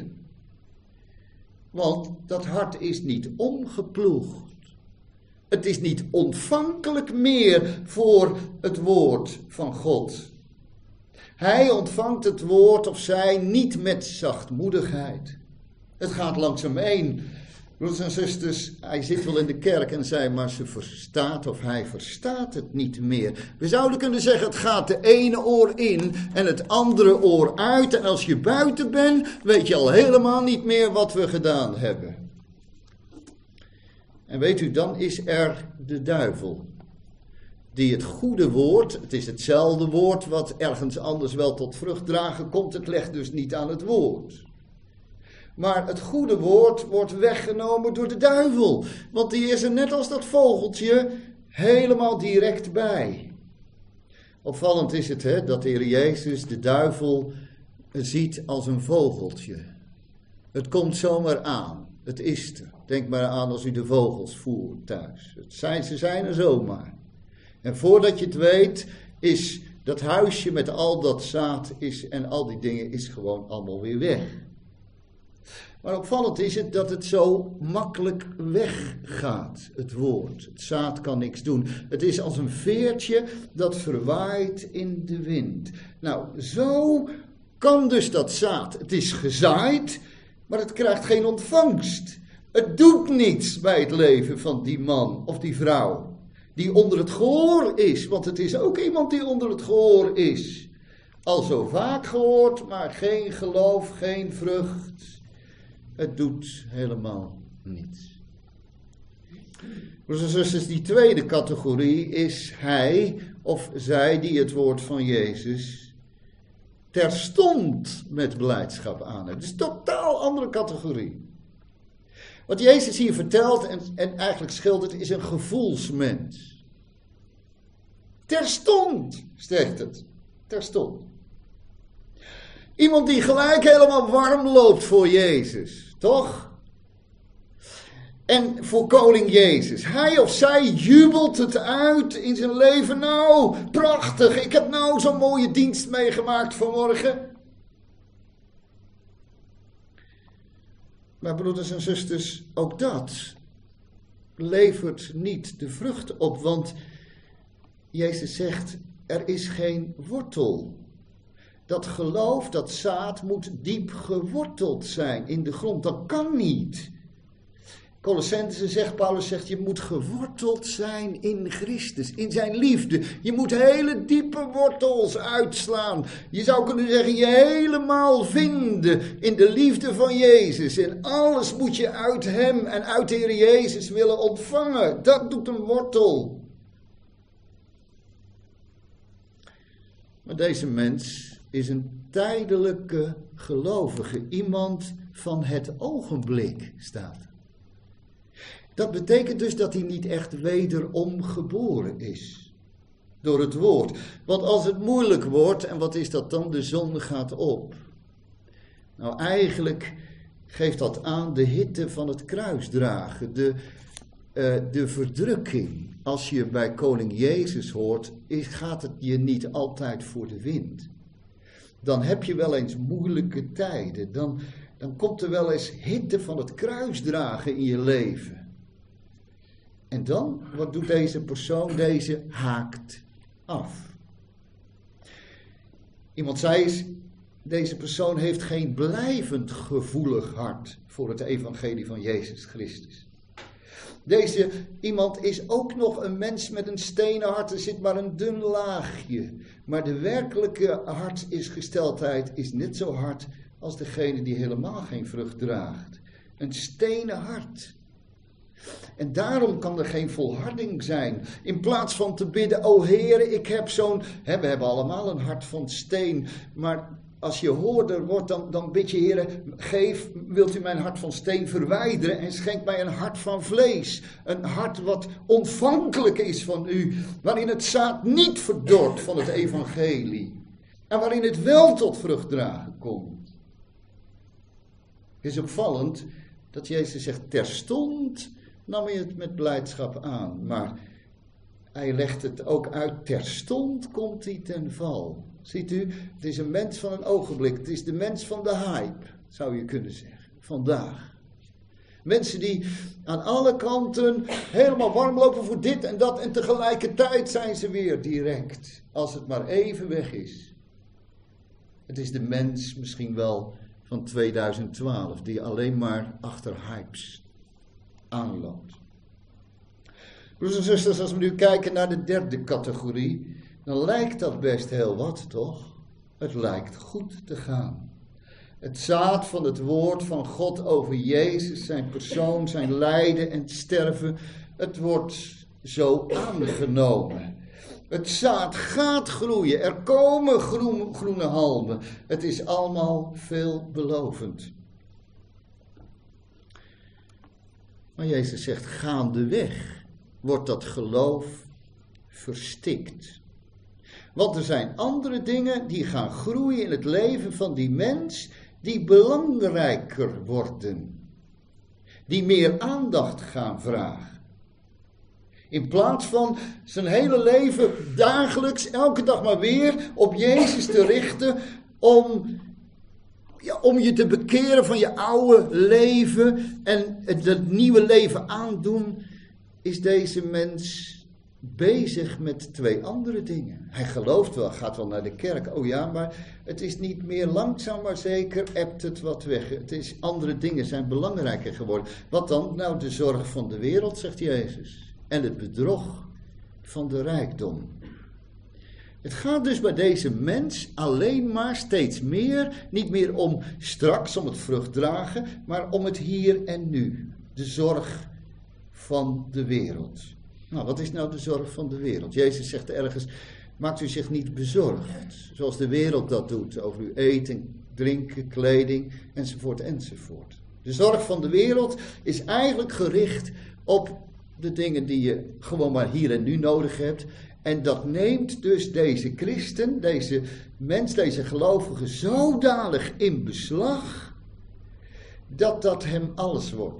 Want dat hart is niet omgeploegd. Het is niet ontvankelijk meer voor het woord van God. Hij ontvangt het woord of zij niet met zachtmoedigheid. Het gaat langzaam heen. Broeders en zusters, hij zit wel in de kerk en zei, maar ze verstaat of hij verstaat het niet meer. We zouden kunnen zeggen, het gaat de ene oor in en het andere oor uit. En als je buiten bent, weet je al helemaal niet meer wat we gedaan hebben. En weet u, dan is er de duivel. Die het goede woord, het is hetzelfde woord wat ergens anders wel tot vrucht dragen komt. Het legt dus niet aan het woord. Maar het goede woord wordt weggenomen door de duivel. Want die is er net als dat vogeltje helemaal direct bij. Opvallend is het dat de Heer Jezus de duivel ziet als een vogeltje. Het komt zomaar aan. Het is er. Denk maar aan als u de vogels voert thuis. Ze zijn er zomaar. En voordat je het weet is dat huisje met al dat zaad en al die dingen is gewoon allemaal weer weg. Maar opvallend is het dat het zo makkelijk weggaat, het woord. Het zaad kan niks doen. Het is als een veertje dat verwaait in de wind. Nou, zo kan dus dat zaad. Het is gezaaid, maar het krijgt geen ontvangst. Het doet niets bij het leven van die man of die vrouw die onder het gehoor is. Want het is ook iemand die onder het gehoor is. Al zo vaak gehoord, maar geen geloof, geen vrucht. Het doet helemaal niets. Broeders en zusters, die tweede categorie is hij of zij die het woord van Jezus terstond met blijdschap aanneemt. Dus een totaal andere categorie. Wat Jezus hier vertelt en eigenlijk schildert is een gevoelsmens. Terstond, zegt het. Terstond. Iemand die gelijk helemaal warm loopt voor Jezus, toch? En voor koning Jezus. Hij of zij jubelt het uit in zijn leven. Nou, prachtig, ik heb nou zo'n mooie dienst meegemaakt vanmorgen. Maar broeders en zusters, ook dat levert niet de vrucht op. Want Jezus zegt, er is geen wortel. Dat geloof, dat zaad moet diep geworteld zijn in de grond. Dat kan niet. Colossenzen zegt, Paulus zegt, je moet geworteld zijn in Christus, in zijn liefde. Je moet hele diepe wortels uitslaan. Je zou kunnen zeggen, je helemaal vinden in de liefde van Jezus. En alles moet je uit hem en uit de Heer Jezus willen ontvangen. Dat doet een wortel. Maar deze mens is een tijdelijke gelovige. Iemand van het ogenblik staat. Dat betekent dus dat hij niet echt wederom geboren is. Door het woord. Want als het moeilijk wordt, en wat is dat dan? De zon gaat op. Nou, eigenlijk geeft dat aan de hitte van het kruisdragen. De verdrukking. Als je bij koning Jezus hoort, gaat het je niet altijd voor de wind. Dan heb je wel eens moeilijke tijden. Dan komt er wel eens hitte van het kruisdragen in je leven. En dan, wat doet deze persoon? Deze haakt af. Iemand zei eens, deze persoon heeft geen blijvend gevoelig hart voor het evangelie van Jezus Christus. Deze iemand is ook nog een mens met een stenen hart, er zit maar een dun laagje. Maar de werkelijke hartsgesteldheid is net zo hard als degene die helemaal geen vrucht draagt. Een stenen hart. En daarom kan er geen volharding zijn. In plaats van te bidden, o Heere, ik heb zo'n... we hebben allemaal een hart van steen. Maar als je hoorder wordt, dan bid je, Heere, wilt u mijn hart van steen verwijderen en schenk mij een hart van vlees. Een hart wat ontvankelijk is van u. Waarin het zaad niet verdort van het evangelie. En waarin het wel tot vrucht dragen komt. Het is opvallend dat Jezus zegt, terstond nam hij het met blijdschap aan. Maar hij legt het ook uit, terstond komt hij ten val. Ziet u, het is een mens van een ogenblik. Het is de mens van de hype, zou je kunnen zeggen, vandaag. Mensen die aan alle kanten helemaal warm lopen voor dit en dat. En tegelijkertijd zijn ze weer direct, als het maar even weg is. Het is de mens misschien wel van 2012, die alleen maar achter hypes aanloopt. Broers en zusters, als we nu kijken naar de derde categorie, dan lijkt dat best heel wat, toch? Het lijkt goed te gaan. Het zaad van het woord van God over Jezus, zijn persoon, zijn lijden en sterven, het wordt zo aangenomen. Het zaad gaat groeien, er komen groene halmen. Het is allemaal veelbelovend. Maar Jezus zegt, gaandeweg wordt dat geloof verstikt. Want er zijn andere dingen die gaan groeien in het leven van die mens, die belangrijker worden. Die meer aandacht gaan vragen. In plaats van zijn hele leven dagelijks, elke dag maar weer op Jezus te richten om je te bekeren van je oude leven en het nieuwe leven aandoen, is deze mens bezig met twee andere dingen. Hij gelooft wel, gaat wel naar de kerk, oh ja, maar het is niet meer, langzaam maar zeker ebt het wat weg. Andere dingen zijn belangrijker geworden. Wat dan? Nou, de zorg van de wereld, zegt Jezus. En het bedrog van de rijkdom. Het gaat dus bij deze mens alleen maar steeds meer, niet meer om straks, om het vruchtdragen, maar om het hier en nu. De zorg van de wereld. Nou, wat is nou de zorg van de wereld? Jezus zegt ergens, maakt u zich niet bezorgd, zoals de wereld dat doet, over uw eten, drinken, kleding, enzovoort, enzovoort. De zorg van de wereld is eigenlijk gericht op de dingen die je gewoon maar hier en nu nodig hebt. En dat neemt dus deze christen, deze mens, deze gelovige zodanig in beslag, dat hem alles wordt.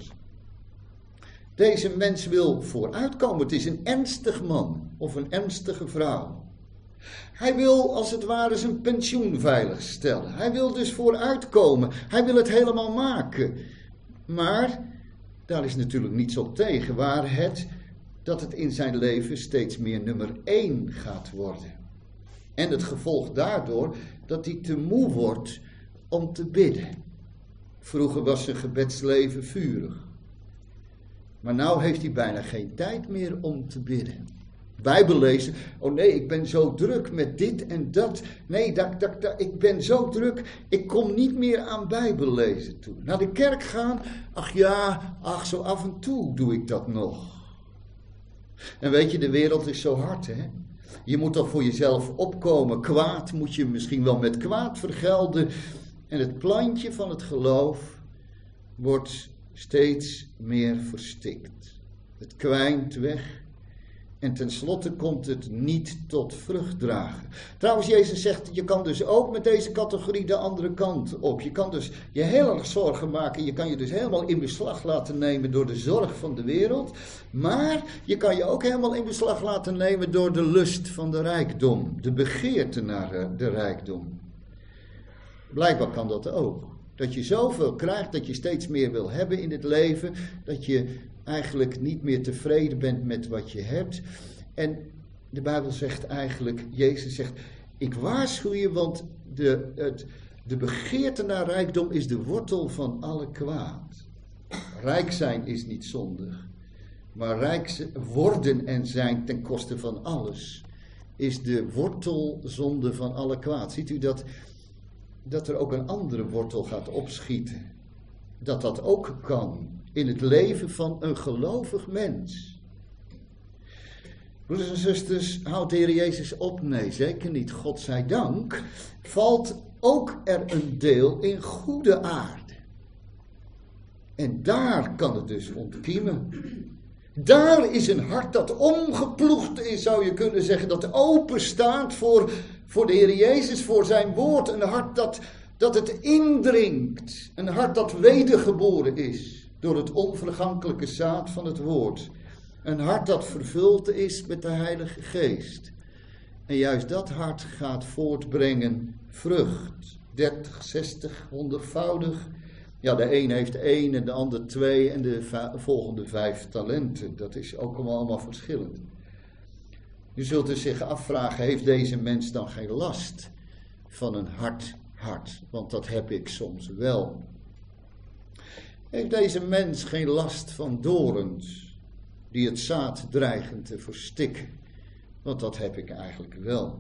Deze mens wil vooruitkomen. Het is een ernstig man of een ernstige vrouw. Hij wil als het ware zijn pensioen veiligstellen. Hij wil dus vooruitkomen. Hij wil het helemaal maken. Maar daar is natuurlijk niets op tegen, dat het in zijn leven steeds meer nummer 1 gaat worden. En het gevolg daardoor dat hij te moe wordt om te bidden. Vroeger was zijn gebedsleven vurig. Maar nou heeft hij bijna geen tijd meer om te bidden. Bijbel lezen, oh nee, ik ben zo druk met dit en dat. Nee, ik ben zo druk, ik kom niet meer aan Bijbel lezen toe. Naar de kerk gaan, zo af en toe doe ik dat nog. En weet je, de wereld is zo hard, hè. Je moet toch voor jezelf opkomen. Kwaad moet je misschien wel met kwaad vergelden. En het plantje van het geloof wordt steeds meer verstikt. Het kwijnt weg. En tenslotte komt het niet tot vrucht dragen. Trouwens, Jezus zegt, je kan dus ook met deze categorie de andere kant op. Je kan dus je heel erg zorgen maken. Je kan je dus helemaal in beslag laten nemen door de zorg van de wereld. Maar je kan je ook helemaal in beslag laten nemen door de lust van de rijkdom. De begeerte naar de rijkdom. Blijkbaar kan dat ook. Dat je zoveel krijgt, dat je steeds meer wil hebben in het leven. Dat je eigenlijk niet meer tevreden bent met wat je hebt. En de Bijbel zegt eigenlijk, Jezus zegt, ik waarschuw je, want de begeerte naar rijkdom is de wortel van alle kwaad. Rijk zijn is niet zondig, maar rijk worden en zijn ten koste van alles is de wortelzonde van alle kwaad. Ziet u dat er ook een andere wortel gaat opschieten? Dat ook kan in het leven van een gelovig mens. Broeders en zusters, houdt de Heer Jezus op? Nee, zeker niet. God zij dank, valt ook er een deel in goede aarde. En daar kan het dus ontkiemen. Daar is een hart dat omgeploegd is, zou je kunnen zeggen, dat open staat voor de Heer Jezus, voor zijn woord. Een hart dat het indringt. Een hart dat wedergeboren is door het onvergankelijke zaad van het woord. Een hart dat vervuld is met de Heilige Geest. En juist dat hart gaat voortbrengen vrucht. 30, 60, 100voudig. Ja, de een heeft 1 en de ander 2 en de volgende 5 talenten. Dat is ook allemaal verschillend. U zult dus zich afvragen, heeft deze mens dan geen last van een hard hart? Want dat heb ik soms wel. Heeft deze mens geen last van dorens die het zaad dreigen te verstikken? Want dat heb ik eigenlijk wel.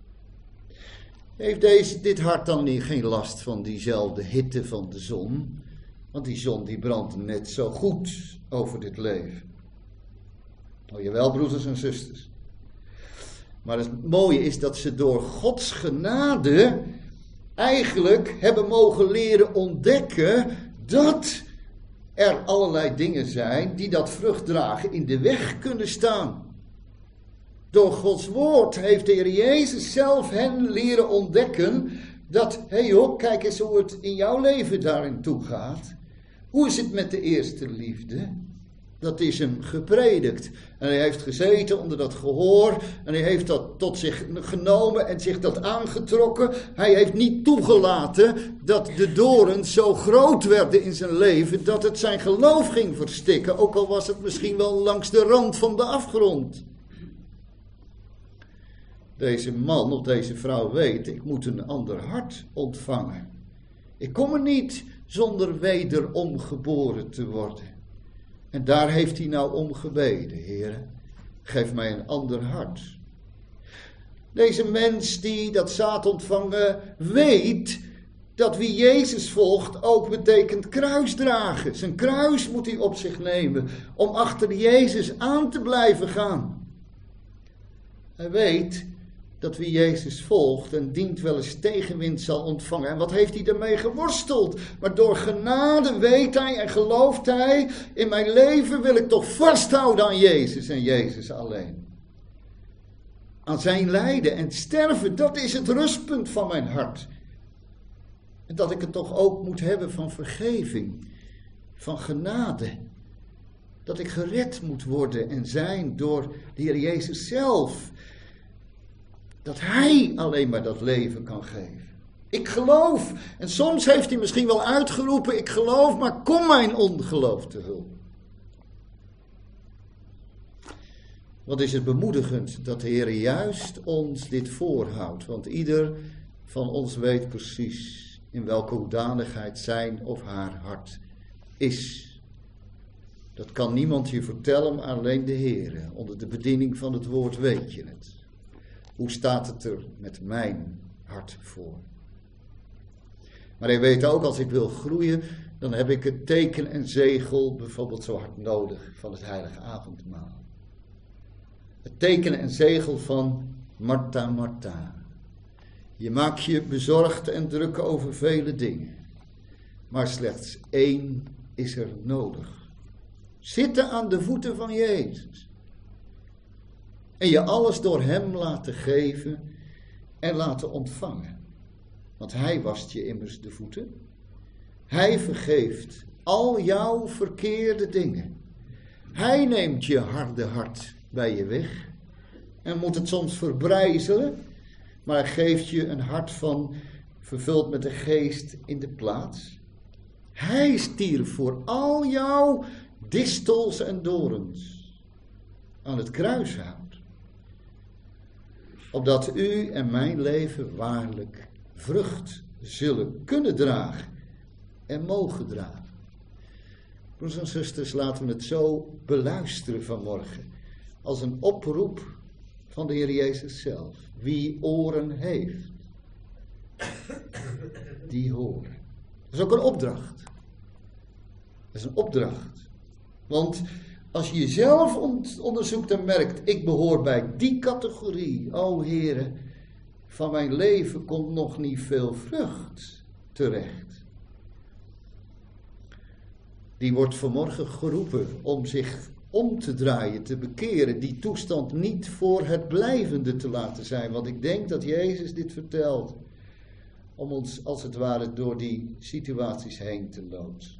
Heeft dit hart dan geen last van diezelfde hitte van de zon? Want die zon die brandt net zo goed over dit leven. Oh jawel, broeders en zusters. Maar het mooie is dat ze door Gods genade eigenlijk hebben mogen leren ontdekken dat er allerlei dingen zijn die dat vrucht dragen in de weg kunnen staan. Door Gods woord heeft de Heer Jezus zelf hen leren ontdekken dat, hé joh, kijk eens hoe het in jouw leven daarin toe gaat. Hoe is het met de eerste liefde? Dat is hem gepredikt. En hij heeft gezeten onder dat gehoor. En hij heeft dat tot zich genomen en zich dat aangetrokken. Hij heeft niet toegelaten dat de dorens zo groot werden in zijn leven, dat het zijn geloof ging verstikken. Ook al was het misschien wel langs de rand van de afgrond. Deze man of deze vrouw weet, ik moet een ander hart ontvangen. Ik kom er niet zonder wederom geboren te worden. En daar heeft hij nou om gebeden, Heere. Geef mij een ander hart. Deze mens die dat zaad ontvangen weet dat wie Jezus volgt ook betekent kruis dragen. Zijn kruis moet hij op zich nemen om achter Jezus aan te blijven gaan. Hij weet dat wie Jezus volgt en dient wel eens tegenwind zal ontvangen. En wat heeft hij daarmee geworsteld? Maar door genade weet hij en gelooft hij, in mijn leven wil ik toch vasthouden aan Jezus en Jezus alleen. Aan zijn lijden en sterven, dat is het rustpunt van mijn hart. En dat ik het toch ook moet hebben van vergeving, van genade. Dat ik gered moet worden en zijn door de Heer Jezus zelf. Dat hij alleen maar dat leven kan geven. Ik geloof. En soms heeft hij misschien wel uitgeroepen, ik geloof, maar kom mijn ongeloof te hulp. Wat is het bemoedigend dat de Heer juist ons dit voorhoudt. Want ieder van ons weet precies in welke hoedanigheid zijn of haar hart is. Dat kan niemand je vertellen, maar alleen de Heer. Onder de bediening van het woord weet je het. Hoe staat het er met mijn hart voor? Maar hij weet ook, als ik wil groeien, dan heb ik het teken en zegel bijvoorbeeld zo hard nodig van het heilige avondmaal. Het teken en zegel van Martha, Martha. Je maakt je bezorgd en druk over vele dingen. Maar slechts één is er nodig. Zitten aan de voeten van Jezus. En je alles door hem laten geven en laten ontvangen. Want hij wast je immers de voeten. Hij vergeeft al jouw verkeerde dingen. Hij neemt je harde hart bij je weg. En moet het soms verbrijzelen. Maar hij geeft je een hart van vervuld met de geest in de plaats. Hij stierf voor al jouw distels en dorens aan het kruishout. Opdat u en mijn leven waarlijk vrucht zullen kunnen dragen en mogen dragen. Broers en zusters, laten we het zo beluisteren vanmorgen. Als een oproep van de Heer Jezus zelf. Wie oren heeft, die horen. Dat is ook een opdracht. Dat is een opdracht. Want als je jezelf onderzoekt en merkt, ik behoor bij die categorie. O Heere, van mijn leven komt nog niet veel vrucht terecht. Die wordt vanmorgen geroepen om zich om te draaien, te bekeren. Die toestand niet voor het blijvende te laten zijn. Want ik denk dat Jezus dit vertelt. Om ons als het ware door die situaties heen te loodsen.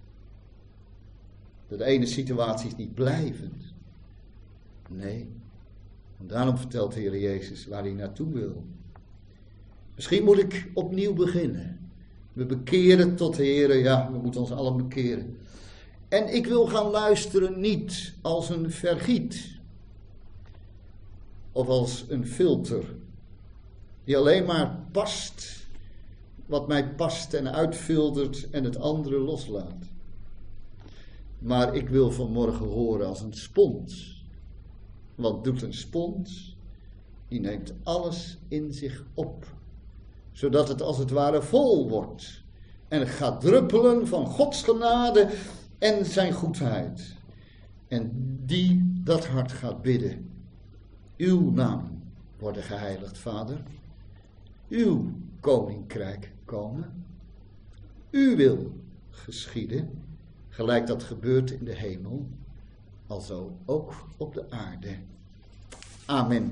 De ene situatie is niet blijvend. Nee. En daarom vertelt de Heer Jezus waar hij naartoe wil. Misschien moet ik opnieuw beginnen. We bekeren tot de Heer. Ja, we moeten ons allen bekeren. En ik wil gaan luisteren niet als een vergiet. Of als een filter. Die alleen maar past. Wat mij past en uitfiltert en het andere loslaat. Maar ik wil vanmorgen horen als een spons. Wat doet een spons? Die neemt alles in zich op. Zodat het als het ware vol wordt. En het gaat druppelen van Gods genade en zijn goedheid. En die dat hart gaat bidden. Uw naam worden geheiligd, Vader. Uw koninkrijk komen. Uw wil geschieden. Gelijk dat gebeurt in de hemel. Alzo ook op de aarde. Amen.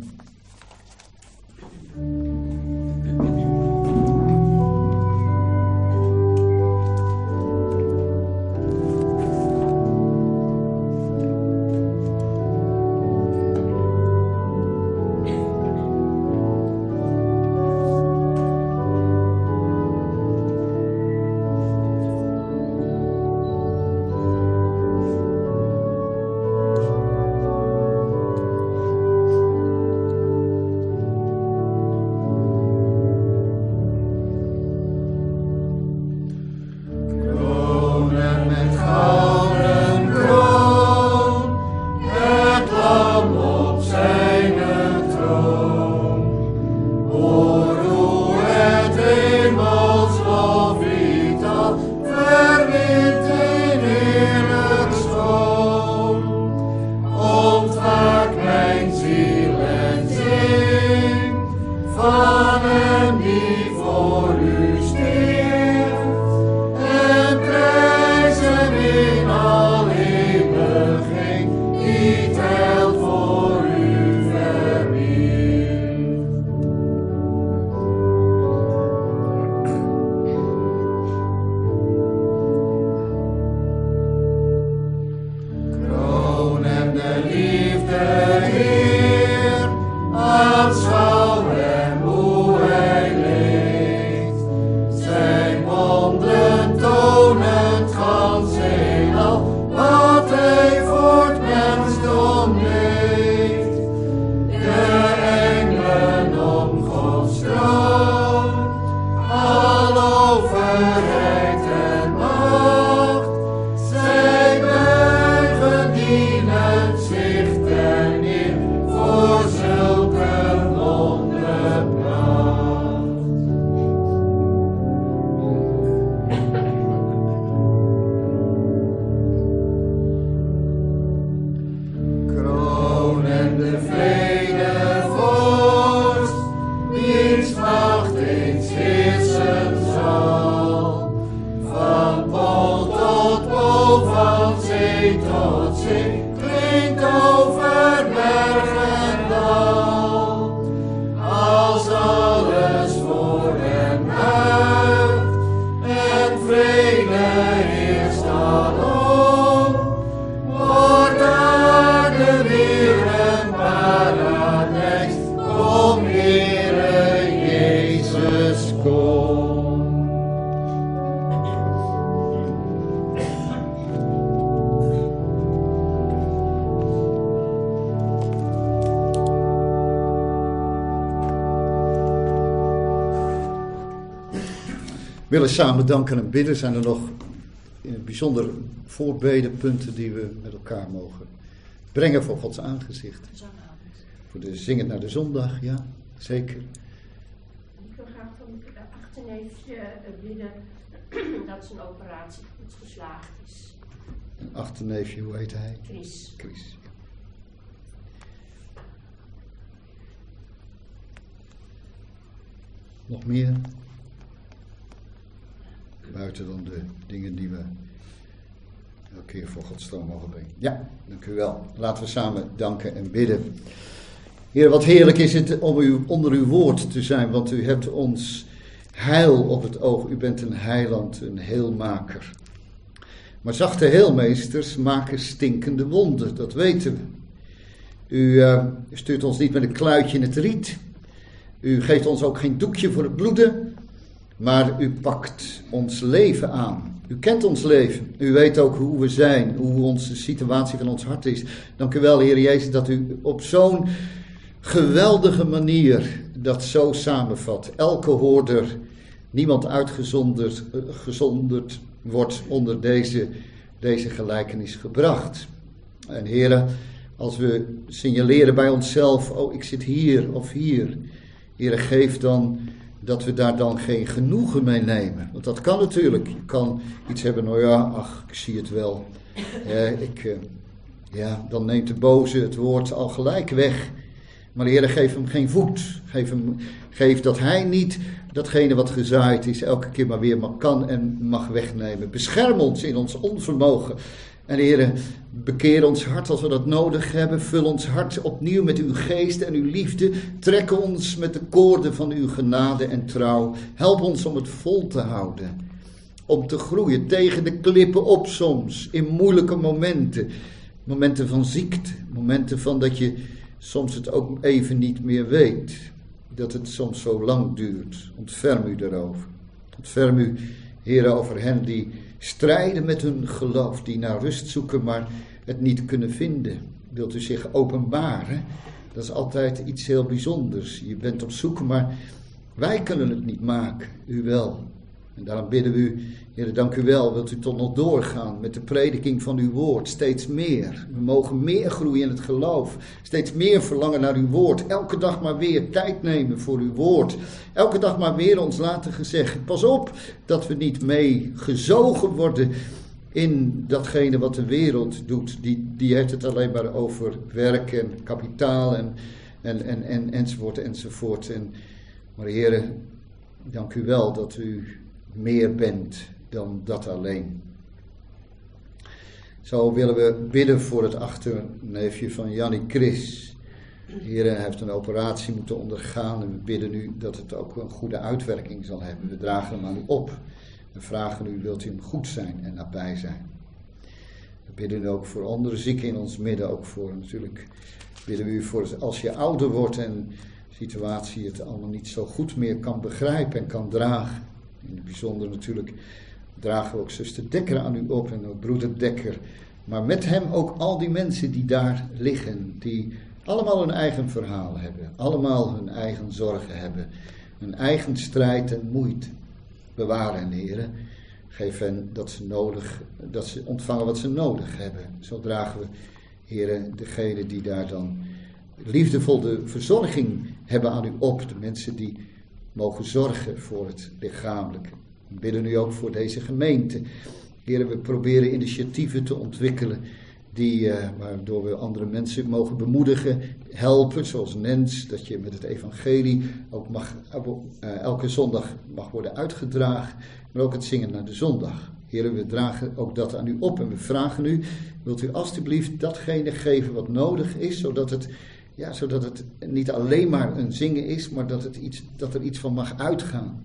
We willen samen danken en bidden. Zijn er nog in het bijzonder voorbedenpunten die we met elkaar mogen brengen voor Gods aangezicht? Voor de zingen naar de zondag, ja, zeker. Ik wil graag voor mijn achterneefje bidden dat zijn operatie goed geslaagd is. Een achterneefje, hoe heet hij? Chris. Chris, ja. Nog meer? Buiten dan de dingen die we elke keer voor Gods troon mogen brengen. Ja, dank u wel. Laten we samen danken en bidden. Heer, wat heerlijk is het om onder uw woord te zijn, want u hebt ons heil op het oog. U bent een heiland, een heelmaker. Maar zachte heelmeesters maken stinkende wonden, dat weten we. U stuurt ons niet met een kluitje in het riet. U geeft ons ook geen doekje voor het bloeden. Maar u pakt ons leven aan. U kent ons leven. U weet ook hoe we zijn. Hoe onze situatie van ons hart is. Dank u wel, Heer Jezus, dat u op zo'n geweldige manier dat zo samenvat. Elke hoorder, niemand uitgezonderd wordt onder deze gelijkenis gebracht. En Heere, als we signaleren bij onszelf, oh ik zit hier of hier. Heere, geef dan dat we daar dan geen genoegen mee nemen. Want dat kan natuurlijk. Je kan iets hebben, nou ja, ach, ik zie het wel. Dan neemt de boze het woord al gelijk weg. Maar Heere, geef hem geen voet. Geef dat hij niet datgene wat gezaaid is elke keer maar weer kan en mag wegnemen. Bescherm ons in ons onvermogen. En Heere, bekeer ons hart als we dat nodig hebben. Vul ons hart opnieuw met uw geest en uw liefde. Trek ons met de koorden van uw genade en trouw. Help ons om het vol te houden. Om te groeien tegen de klippen op soms. In moeilijke momenten. Momenten van ziekte. Momenten van dat je soms het ook even niet meer weet. Dat het soms zo lang duurt. Ontferm u daarover. Ontferm u, Heere, over hen die strijden met hun geloof, die naar rust zoeken, maar het niet kunnen vinden. Wilt u zich openbaren? Dat is altijd iets heel bijzonders. Je bent op zoek, maar wij kunnen het niet maken. U wel. En daarom bidden we u, Heere, dank u wel. Wilt u tot nog doorgaan met de prediking van uw woord? Steeds meer. We mogen meer groeien in het geloof. Steeds meer verlangen naar uw woord. Elke dag maar weer tijd nemen voor uw woord. Elke dag maar weer ons laten gezegd. Pas op dat we niet mee gezogen worden in datgene wat de wereld doet. Die heeft het alleen maar over werk en kapitaal en enzovoort enzovoort. Maar Heere, dank u wel dat u meer bent dan dat alleen. Zo willen we bidden voor het achterneefje van Jannie Chris. Heer, hij heeft een operatie moeten ondergaan en we bidden nu dat het ook een goede uitwerking zal hebben. We dragen hem aan u op. We vragen u, wilt u hem goed zijn en nabij zijn. We bidden u ook voor andere zieken in ons midden, ook voor natuurlijk bidden we u voor als je ouder wordt en de situatie het allemaal niet zo goed meer kan begrijpen en kan dragen. In het bijzonder natuurlijk dragen we ook zuster Dekker aan u op en ook broeder Dekker. Maar met hem ook al die mensen die daar liggen, die allemaal hun eigen verhaal hebben. Allemaal hun eigen zorgen hebben. Hun eigen strijd en moeite. Bewaar hen, Heere. Geef hen dat ze ontvangen wat ze nodig hebben. Zo dragen we, Heere, degene die daar dan liefdevol de verzorging hebben aan u op. De mensen die mogen zorgen voor het lichamelijke. We bidden u ook voor deze gemeente. Heren, we proberen initiatieven te ontwikkelen waardoor we andere mensen mogen bemoedigen, helpen, zoals Nens, dat je met het evangelie ook elke zondag mag worden uitgedragen, maar ook het zingen naar de zondag. Heren, we dragen ook dat aan u op en we vragen u, wilt u alstublieft datgene geven wat nodig is, zodat het niet alleen maar een zingen is, maar dat er iets van mag uitgaan.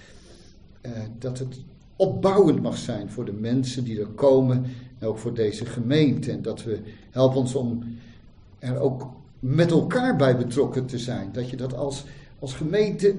Dat het opbouwend mag zijn voor de mensen die er komen en ook voor deze gemeente. En dat we helpen ons om er ook met elkaar bij betrokken te zijn. Dat je dat als gemeente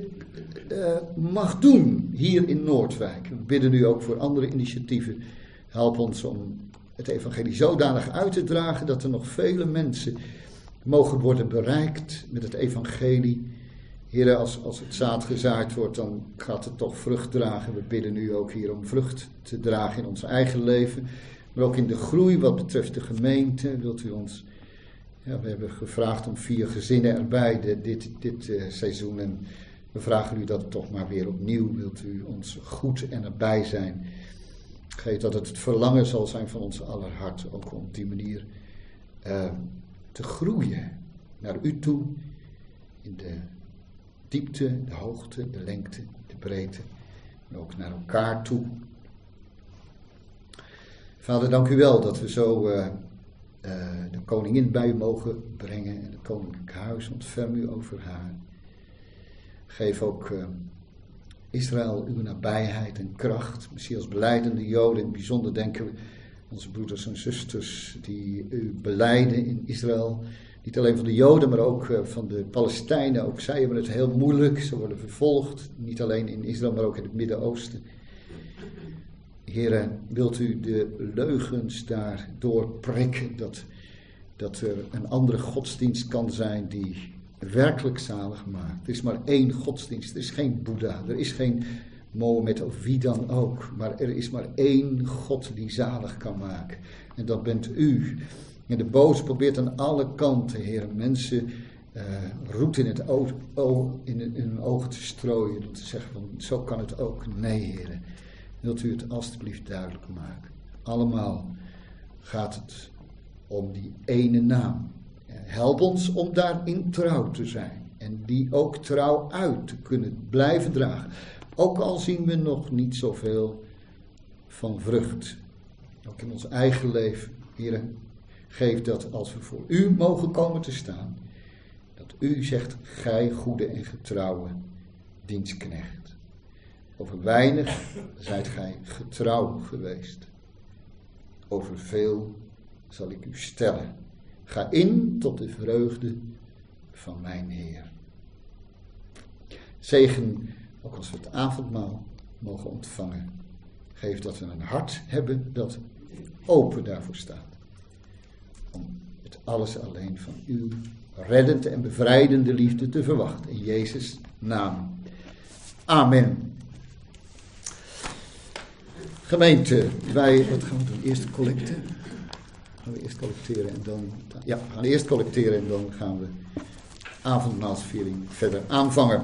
mag doen hier in Noordwijk. We bidden u ook voor andere initiatieven. Help ons om het evangelie zodanig uit te dragen dat er nog vele mensen mogen worden bereikt met het evangelie. Heren, als het zaad gezaaid wordt, dan gaat het toch vrucht dragen. We bidden u ook hier om vrucht te dragen in ons eigen leven. Maar ook in de groei wat betreft de gemeente. Wilt u ons, we hebben gevraagd om 4 gezinnen erbij dit seizoen. En we vragen u dat toch maar weer opnieuw. Wilt u ons goed en erbij zijn. Geef dat het verlangen zal zijn van ons aller hart. Ook om op die manier te groeien naar u toe. In de diepte, de hoogte, de lengte, de breedte. Maar ook naar elkaar toe. Vader, dank u wel dat we zo de koningin bij u mogen brengen. En het koninklijk huis, ontferm u over haar. Geef ook Israël uw nabijheid en kracht. Misschien als belijdende Joden, in het bijzonder denken we onze broeders en zusters die u belijden in Israël. Niet alleen van de Joden, maar ook van de Palestijnen. Ook zij hebben het heel moeilijk. Ze worden vervolgd. Niet alleen in Israël, maar ook in het Midden-Oosten. Heere, wilt u de leugens daar doorprikken. Dat er een andere godsdienst kan zijn die werkelijk zalig maakt. Er is maar één godsdienst. Er is geen Boeddha. Er is geen Mohammed of wie dan ook. Maar er is maar één God die zalig kan maken. En dat bent u. En de boze probeert aan alle kanten, Heer, mensen roet in hun ogen te strooien. Om te zeggen van, zo kan het ook. Nee, Heer. Wilt u het alstublieft duidelijk maken. Allemaal gaat het om die ene naam. Help ons om daarin trouw te zijn. En die ook trouw uit te kunnen blijven dragen. Ook al zien we nog niet zoveel van vrucht. Ook in ons eigen leven, Heer, geef dat als we voor u mogen komen te staan. Dat u zegt, gij goede en getrouwe dienstknecht. Over weinig zijt gij getrouw geweest. Over veel zal ik u stellen. Ga in tot de vreugde van mijn Heer. Zegen, ook als we het avondmaal mogen ontvangen. Geef dat we een hart hebben dat open daarvoor staat. Om het alles alleen van uw reddende en bevrijdende liefde te verwachten. In Jezus' naam. Amen. Gemeente, wat gaan we doen? Eerst de collecte. Gaan we eerst collecteren en dan... Ja, we gaan eerst collecteren en dan gaan we avondmaalsviering verder aanvangen.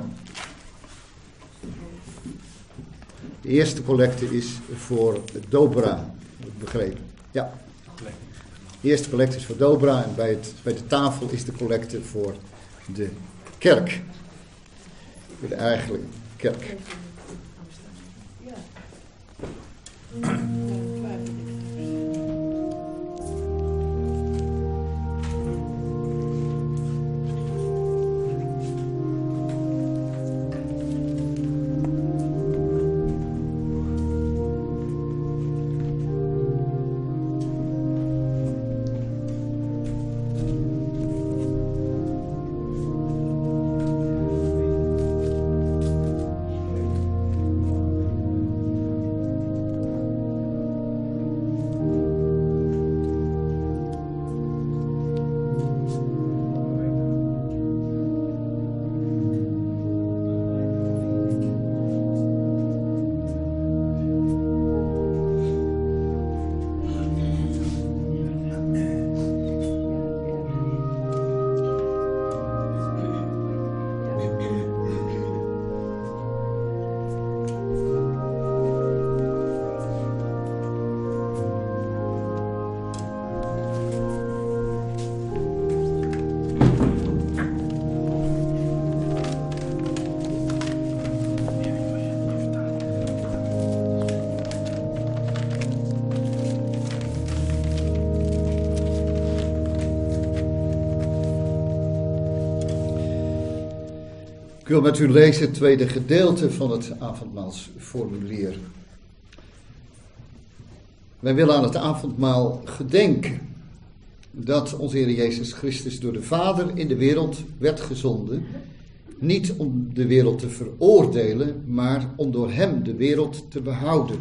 De eerste collecte is voor Dobra, heb ik begrepen. Ja. De eerste collecte is voor Dobra en bij de tafel is de collecte voor de kerk. Voor de eigenlijke kerk. Ik wil met u lezen het tweede gedeelte van het avondmaalsformulier. Wij willen aan het avondmaal gedenken dat onze Heer Jezus Christus door de Vader in de wereld werd gezonden. Niet om de wereld te veroordelen, maar om door hem de wereld te behouden.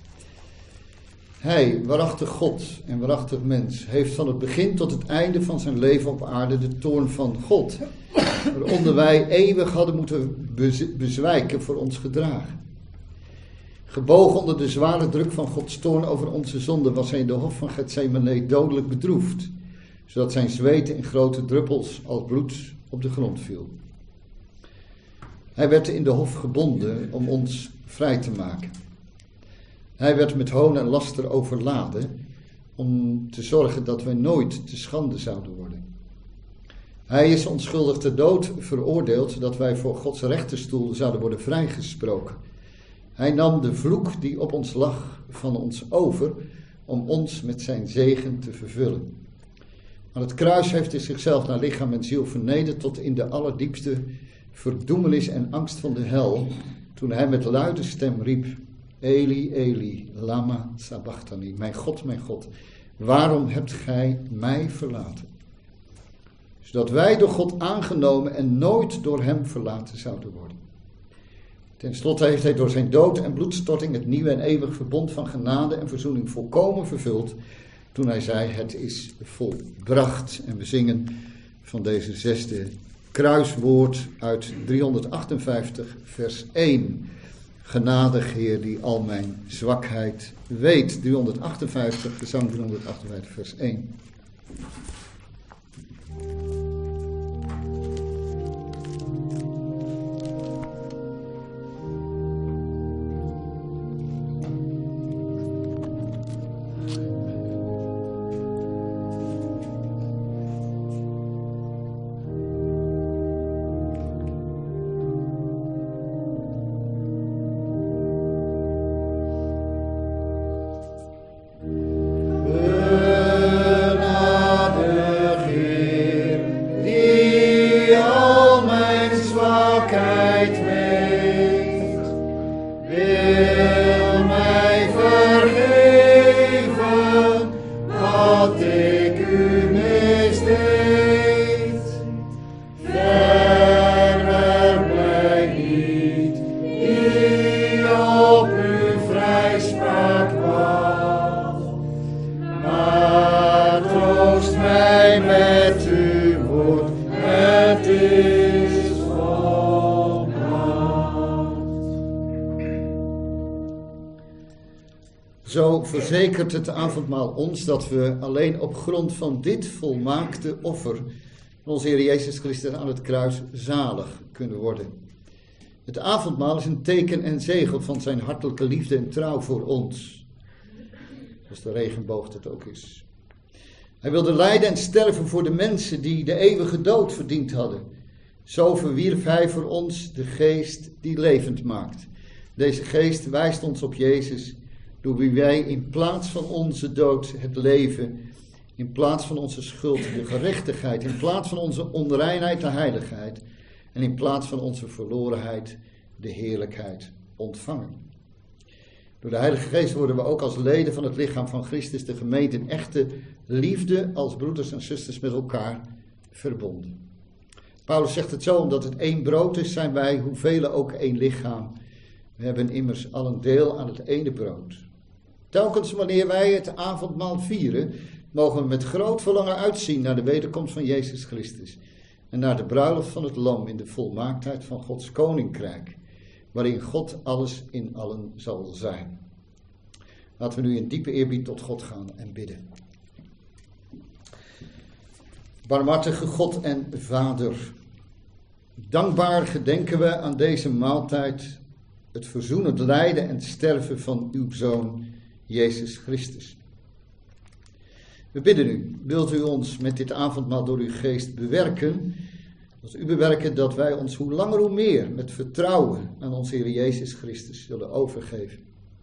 Hij, waarachtig God en waarachtig mens, heeft van het begin tot het einde van zijn leven op aarde de toorn van God, waaronder wij eeuwig hadden moeten bezwijken, voor ons gedragen. Gebogen onder de zware druk van Gods toorn over onze zonde was hij in de hof van Getsemane dodelijk bedroefd, zodat zijn zweet in grote druppels als bloed op de grond viel. Hij werd in de hof gebonden om ons vrij te maken. Hij werd met hoon en laster overladen om te zorgen dat wij nooit te schande zouden worden. Hij is onschuldig ter dood veroordeeld, zodat wij voor Gods rechterstoel zouden worden vrijgesproken. Hij nam de vloek die op ons lag van ons over, om ons met zijn zegen te vervullen. Aan het kruis heeft hij zichzelf naar lichaam en ziel vernederd tot in de allerdiepste verdoemenis en angst van de hel, toen hij met luide stem riep: Eli, Eli, lama sabachthani. Mijn God, waarom hebt gij mij verlaten? Zodat wij door God aangenomen en nooit door hem verlaten zouden worden. Ten slotte heeft hij door zijn dood en bloedstorting het nieuwe en eeuwig verbond van genade en verzoening volkomen vervuld, toen hij zei: het is volbracht. En we zingen van deze 6e kruiswoord uit 358 vers 1. Genadig Heer, die al mijn zwakheid weet. 358, gezang 358, vers 1. Zo verzekert het avondmaal ons dat we alleen op grond van dit volmaakte offer van onze Heer Jezus Christus aan het kruis zalig kunnen worden. Het avondmaal is een teken en zegel van zijn hartelijke liefde en trouw voor ons. Zoals de regenboog dat ook is. Hij wilde lijden en sterven voor de mensen die de eeuwige dood verdiend hadden. Zo verwierf hij voor ons de geest die levend maakt. Deze geest wijst ons op Jezus, door wie wij in plaats van onze dood het leven, in plaats van onze schuld de gerechtigheid, in plaats van onze onreinheid de heiligheid en in plaats van onze verlorenheid de heerlijkheid ontvangen. Door de Heilige Geest worden we ook als leden van het lichaam van Christus, de gemeente, in echte liefde als broeders en zusters met elkaar verbonden. Paulus zegt het zo, omdat het één brood is, zijn wij, hoeveel ook één lichaam. We hebben immers al een deel aan het ene brood. Telkens wanneer wij het avondmaal vieren, mogen we met groot verlangen uitzien naar de wederkomst van Jezus Christus en naar de bruiloft van het lam in de volmaaktheid van Gods koninkrijk, waarin God alles in allen zal zijn. Laten we nu in diepe eerbied tot God gaan en bidden. Barmhartige God en Vader, dankbaar gedenken we aan deze maaltijd het verzoenend lijden en sterven van uw Zoon Jezus Christus. We bidden u, wilt u ons met dit avondmaal door uw geest bewerken, wilt u bewerken dat wij ons hoe langer hoe meer met vertrouwen aan onze Heer Jezus Christus zullen overgeven.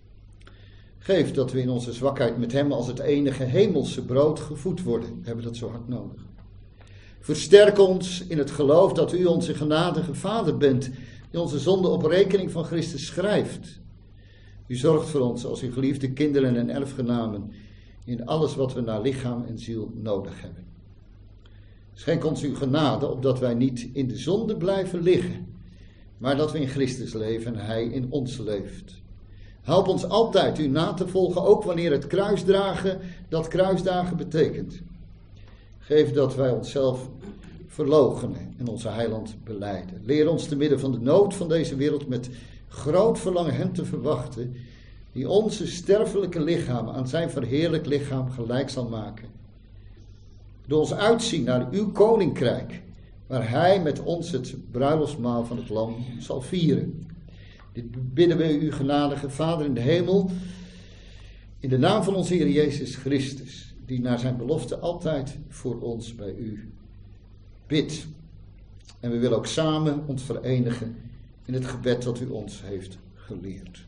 Geef dat we in onze zwakheid met hem als het enige hemelse brood gevoed worden. We hebben dat zo hard nodig. Versterk ons in het geloof dat u onze genadige Vader bent, die onze zonde op rekening van Christus schrijft. U zorgt voor ons als uw geliefde kinderen en erfgenamen in alles wat we naar lichaam en ziel nodig hebben. Schenk ons uw genade, opdat wij niet in de zonde blijven liggen, maar dat we in Christus leven en hij in ons leeft. Help ons altijd u na te volgen, ook wanneer het kruisdragen dat kruisdagen betekent. Geef dat wij onszelf verloochenen en onze heiland belijden. Leer ons te midden van de nood van deze wereld met groot verlangen hem te verwachten, die onze sterfelijke lichaam aan zijn verheerlijk lichaam gelijk zal maken. Door ons uitzien naar uw koninkrijk, waar hij met ons het bruiloftsmaal van het lam zal vieren. Dit bidden we u, genadige Vader in de hemel, in de naam van onze Heer Jezus Christus, die naar zijn belofte altijd voor ons bij u bidt. En we willen ook samen ons verenigen in het gebed dat u ons heeft geleerd.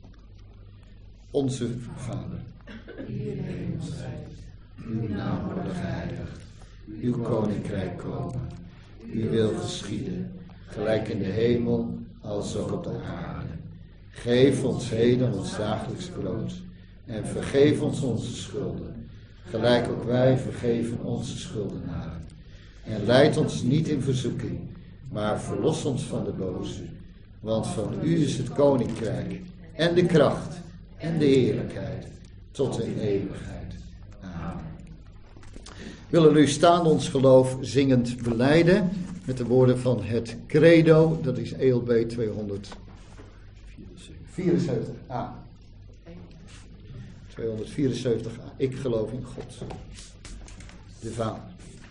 Onze Vader, die in de hemel zijt, uw naam worden geheiligd, uw koninkrijk komen, uw wil geschieden, gelijk in de hemel als ook op de aarde. Geef ons heden ons dagelijks brood en vergeef ons onze schulden, gelijk ook wij vergeven onze schuldenaren. En leid ons niet in verzoeking, maar verlos ons van de boze. Want van u is het koninkrijk en de kracht en de heerlijkheid tot in eeuwigheid. Amen. We willen nu staan ons geloof zingend belijden met de woorden van het credo. Dat is ELB 274. 274a. 274a. Ik geloof in God, de Vader.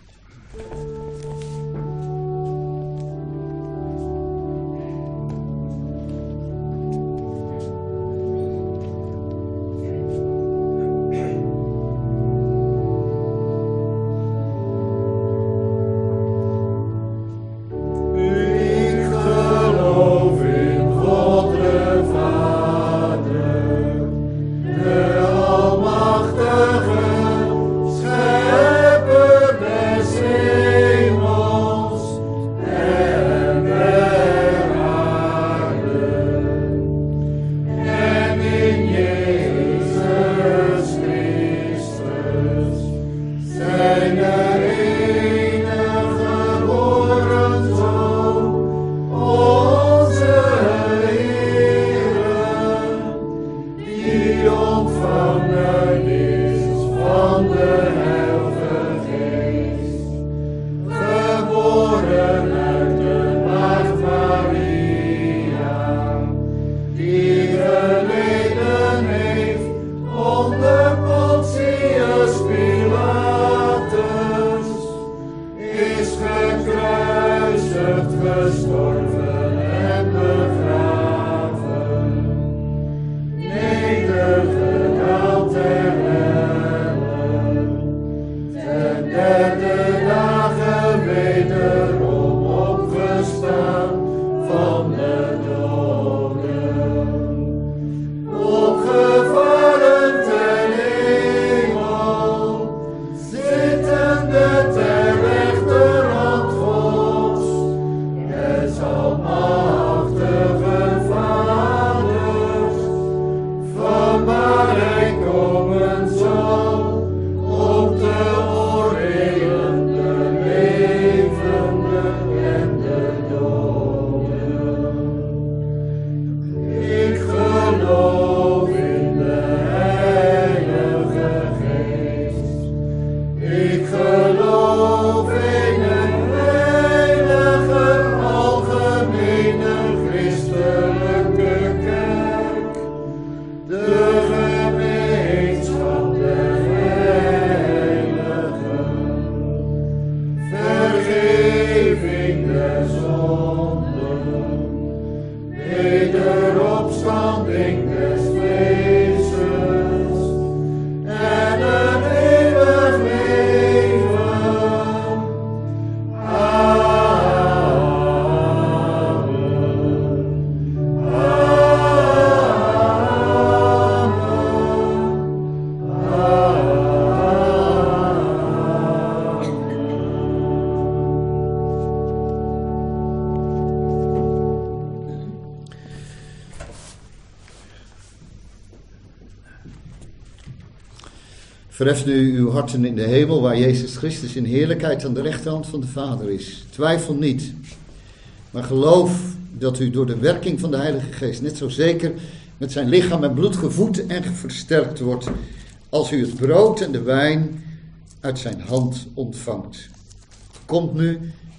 Verheft nu uw harten in de hemel, waar Jezus Christus in heerlijkheid aan de rechterhand van de Vader is. Twijfel niet, maar geloof dat u door de werking van de Heilige Geest net zo zeker met zijn lichaam en bloed gevoed en versterkt wordt, als u het brood en de wijn uit zijn hand ontvangt. Komt nu,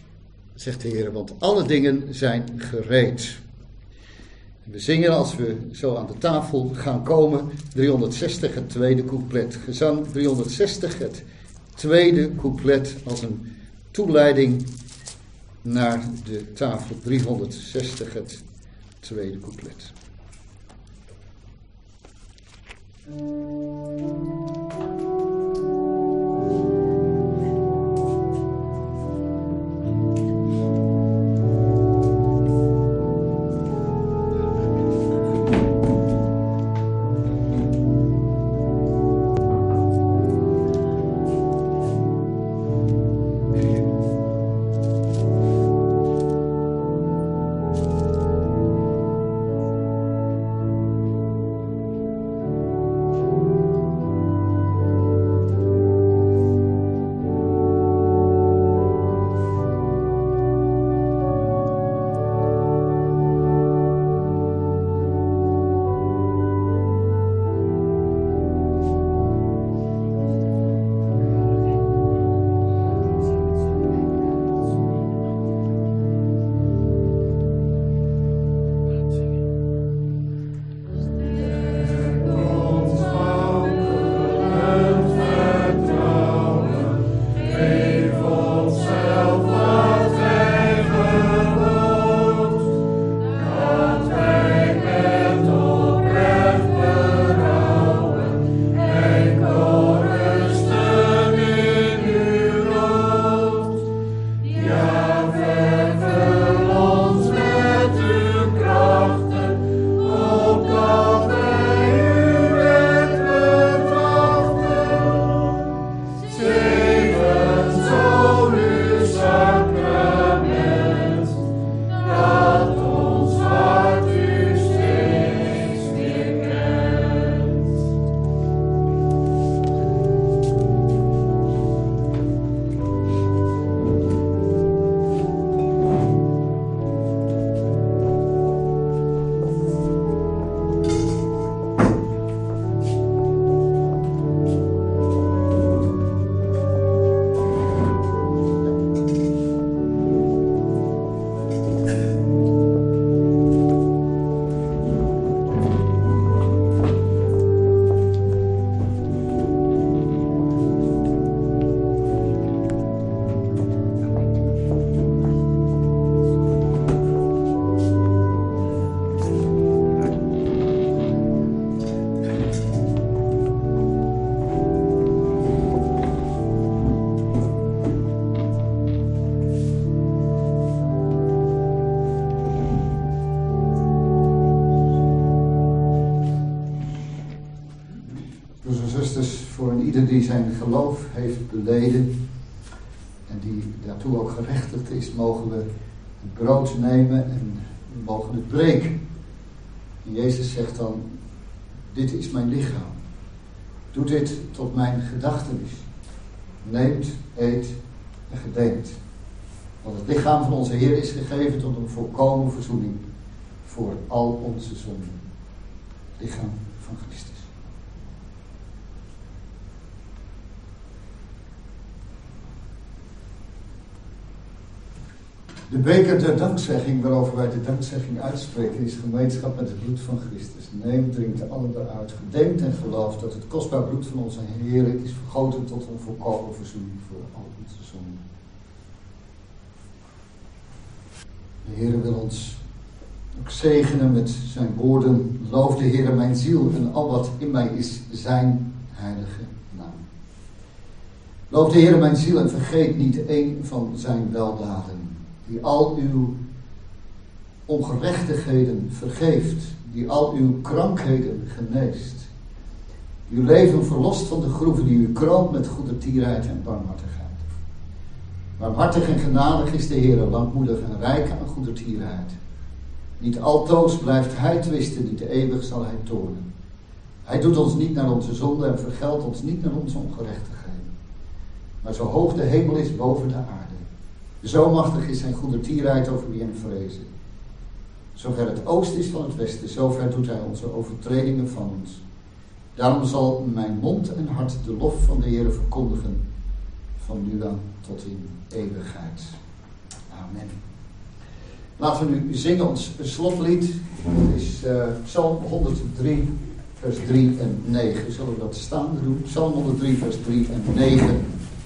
zegt de Heer, want alle dingen zijn gereed. We zingen als we zo aan de tafel gaan komen 360 het tweede couplet. Gezang 360 het tweede couplet als een toeleiding naar de tafel 360 het tweede couplet. zusters, voor een ieder die zijn geloof heeft beleden en die daartoe ook gerechtigd is, mogen we het brood nemen en we mogen het breken. En Jezus zegt dan, dit is mijn lichaam. Doe dit tot mijn gedachtenis. Neemt, eet en gedenkt. Want het lichaam van onze Heer is gegeven tot een volkomen verzoening voor al onze zonden. Het lichaam van Christus. De beker der dankzegging, waarover wij de dankzegging uitspreken, is gemeenschap met het bloed van Christus. Neemt, drinkt allen eruit, gedenkt en gelooft dat het kostbaar bloed van onze Heer is vergoten tot een volkomen verzoening voor al onze zonden. De Heer wil ons ook zegenen met zijn woorden. Loof de Heer mijn ziel en al wat in mij is zijn heilige naam. Loof de Heer mijn ziel en vergeet niet één van zijn weldaden. Die al uw ongerechtigheden vergeeft. Die al uw krankheden geneest. Die uw leven verlost van de groeven. Die u kroont met goedertierheid en barmhartigheid. Barmhartig en genadig is de Heer, langmoedig en rijk aan goedertierheid. Niet altoos blijft hij twisten, niet eeuwig zal hij toornen. Hij doet ons niet naar onze zonde en vergeldt ons niet naar onze ongerechtigheden. Maar zo hoog de hemel is boven de aarde. Zo machtig is zijn goedertierheid over wie hem vrezen. Zover het oosten is van het westen, zover doet hij onze overtredingen van ons. Daarom zal mijn mond en hart de lof van de Heer verkondigen, van nu aan tot in eeuwigheid. Amen. Laten we nu zingen ons slotlied. Dat is Psalm 103, vers 3 en 9. Zullen we dat staande doen? Psalm 103, vers 3 en 9.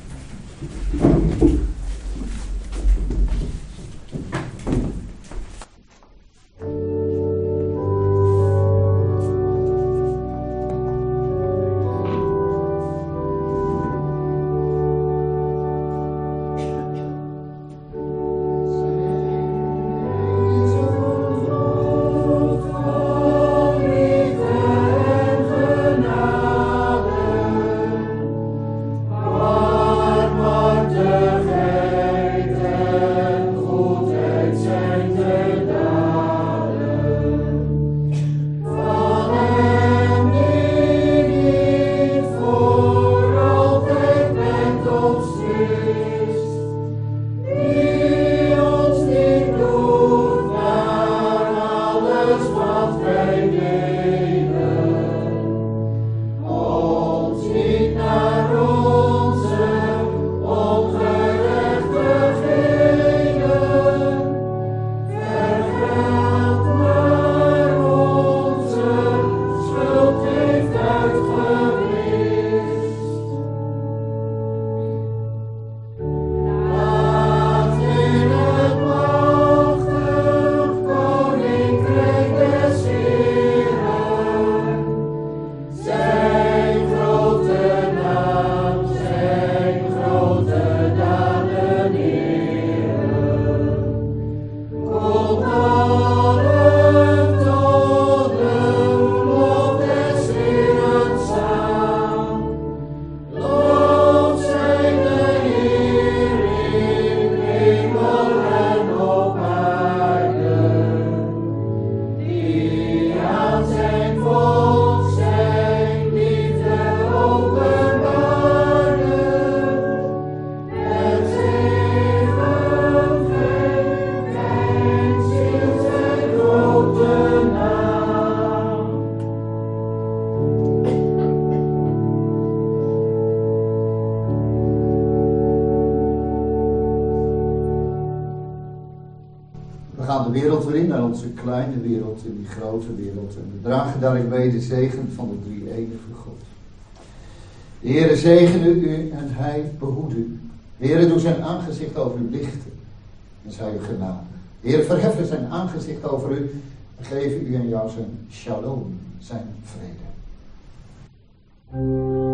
De wereld weer in, naar onze kleine wereld, in die grote wereld. En we dragen daarin mee de zegen van de drie-enige God. De Heere zegene u en hij behoede u. De Heere doe zijn aangezicht over u lichten en zij u genadig. De Heere verheffen zijn aangezicht over u en geven u en jou zijn shalom, zijn vrede.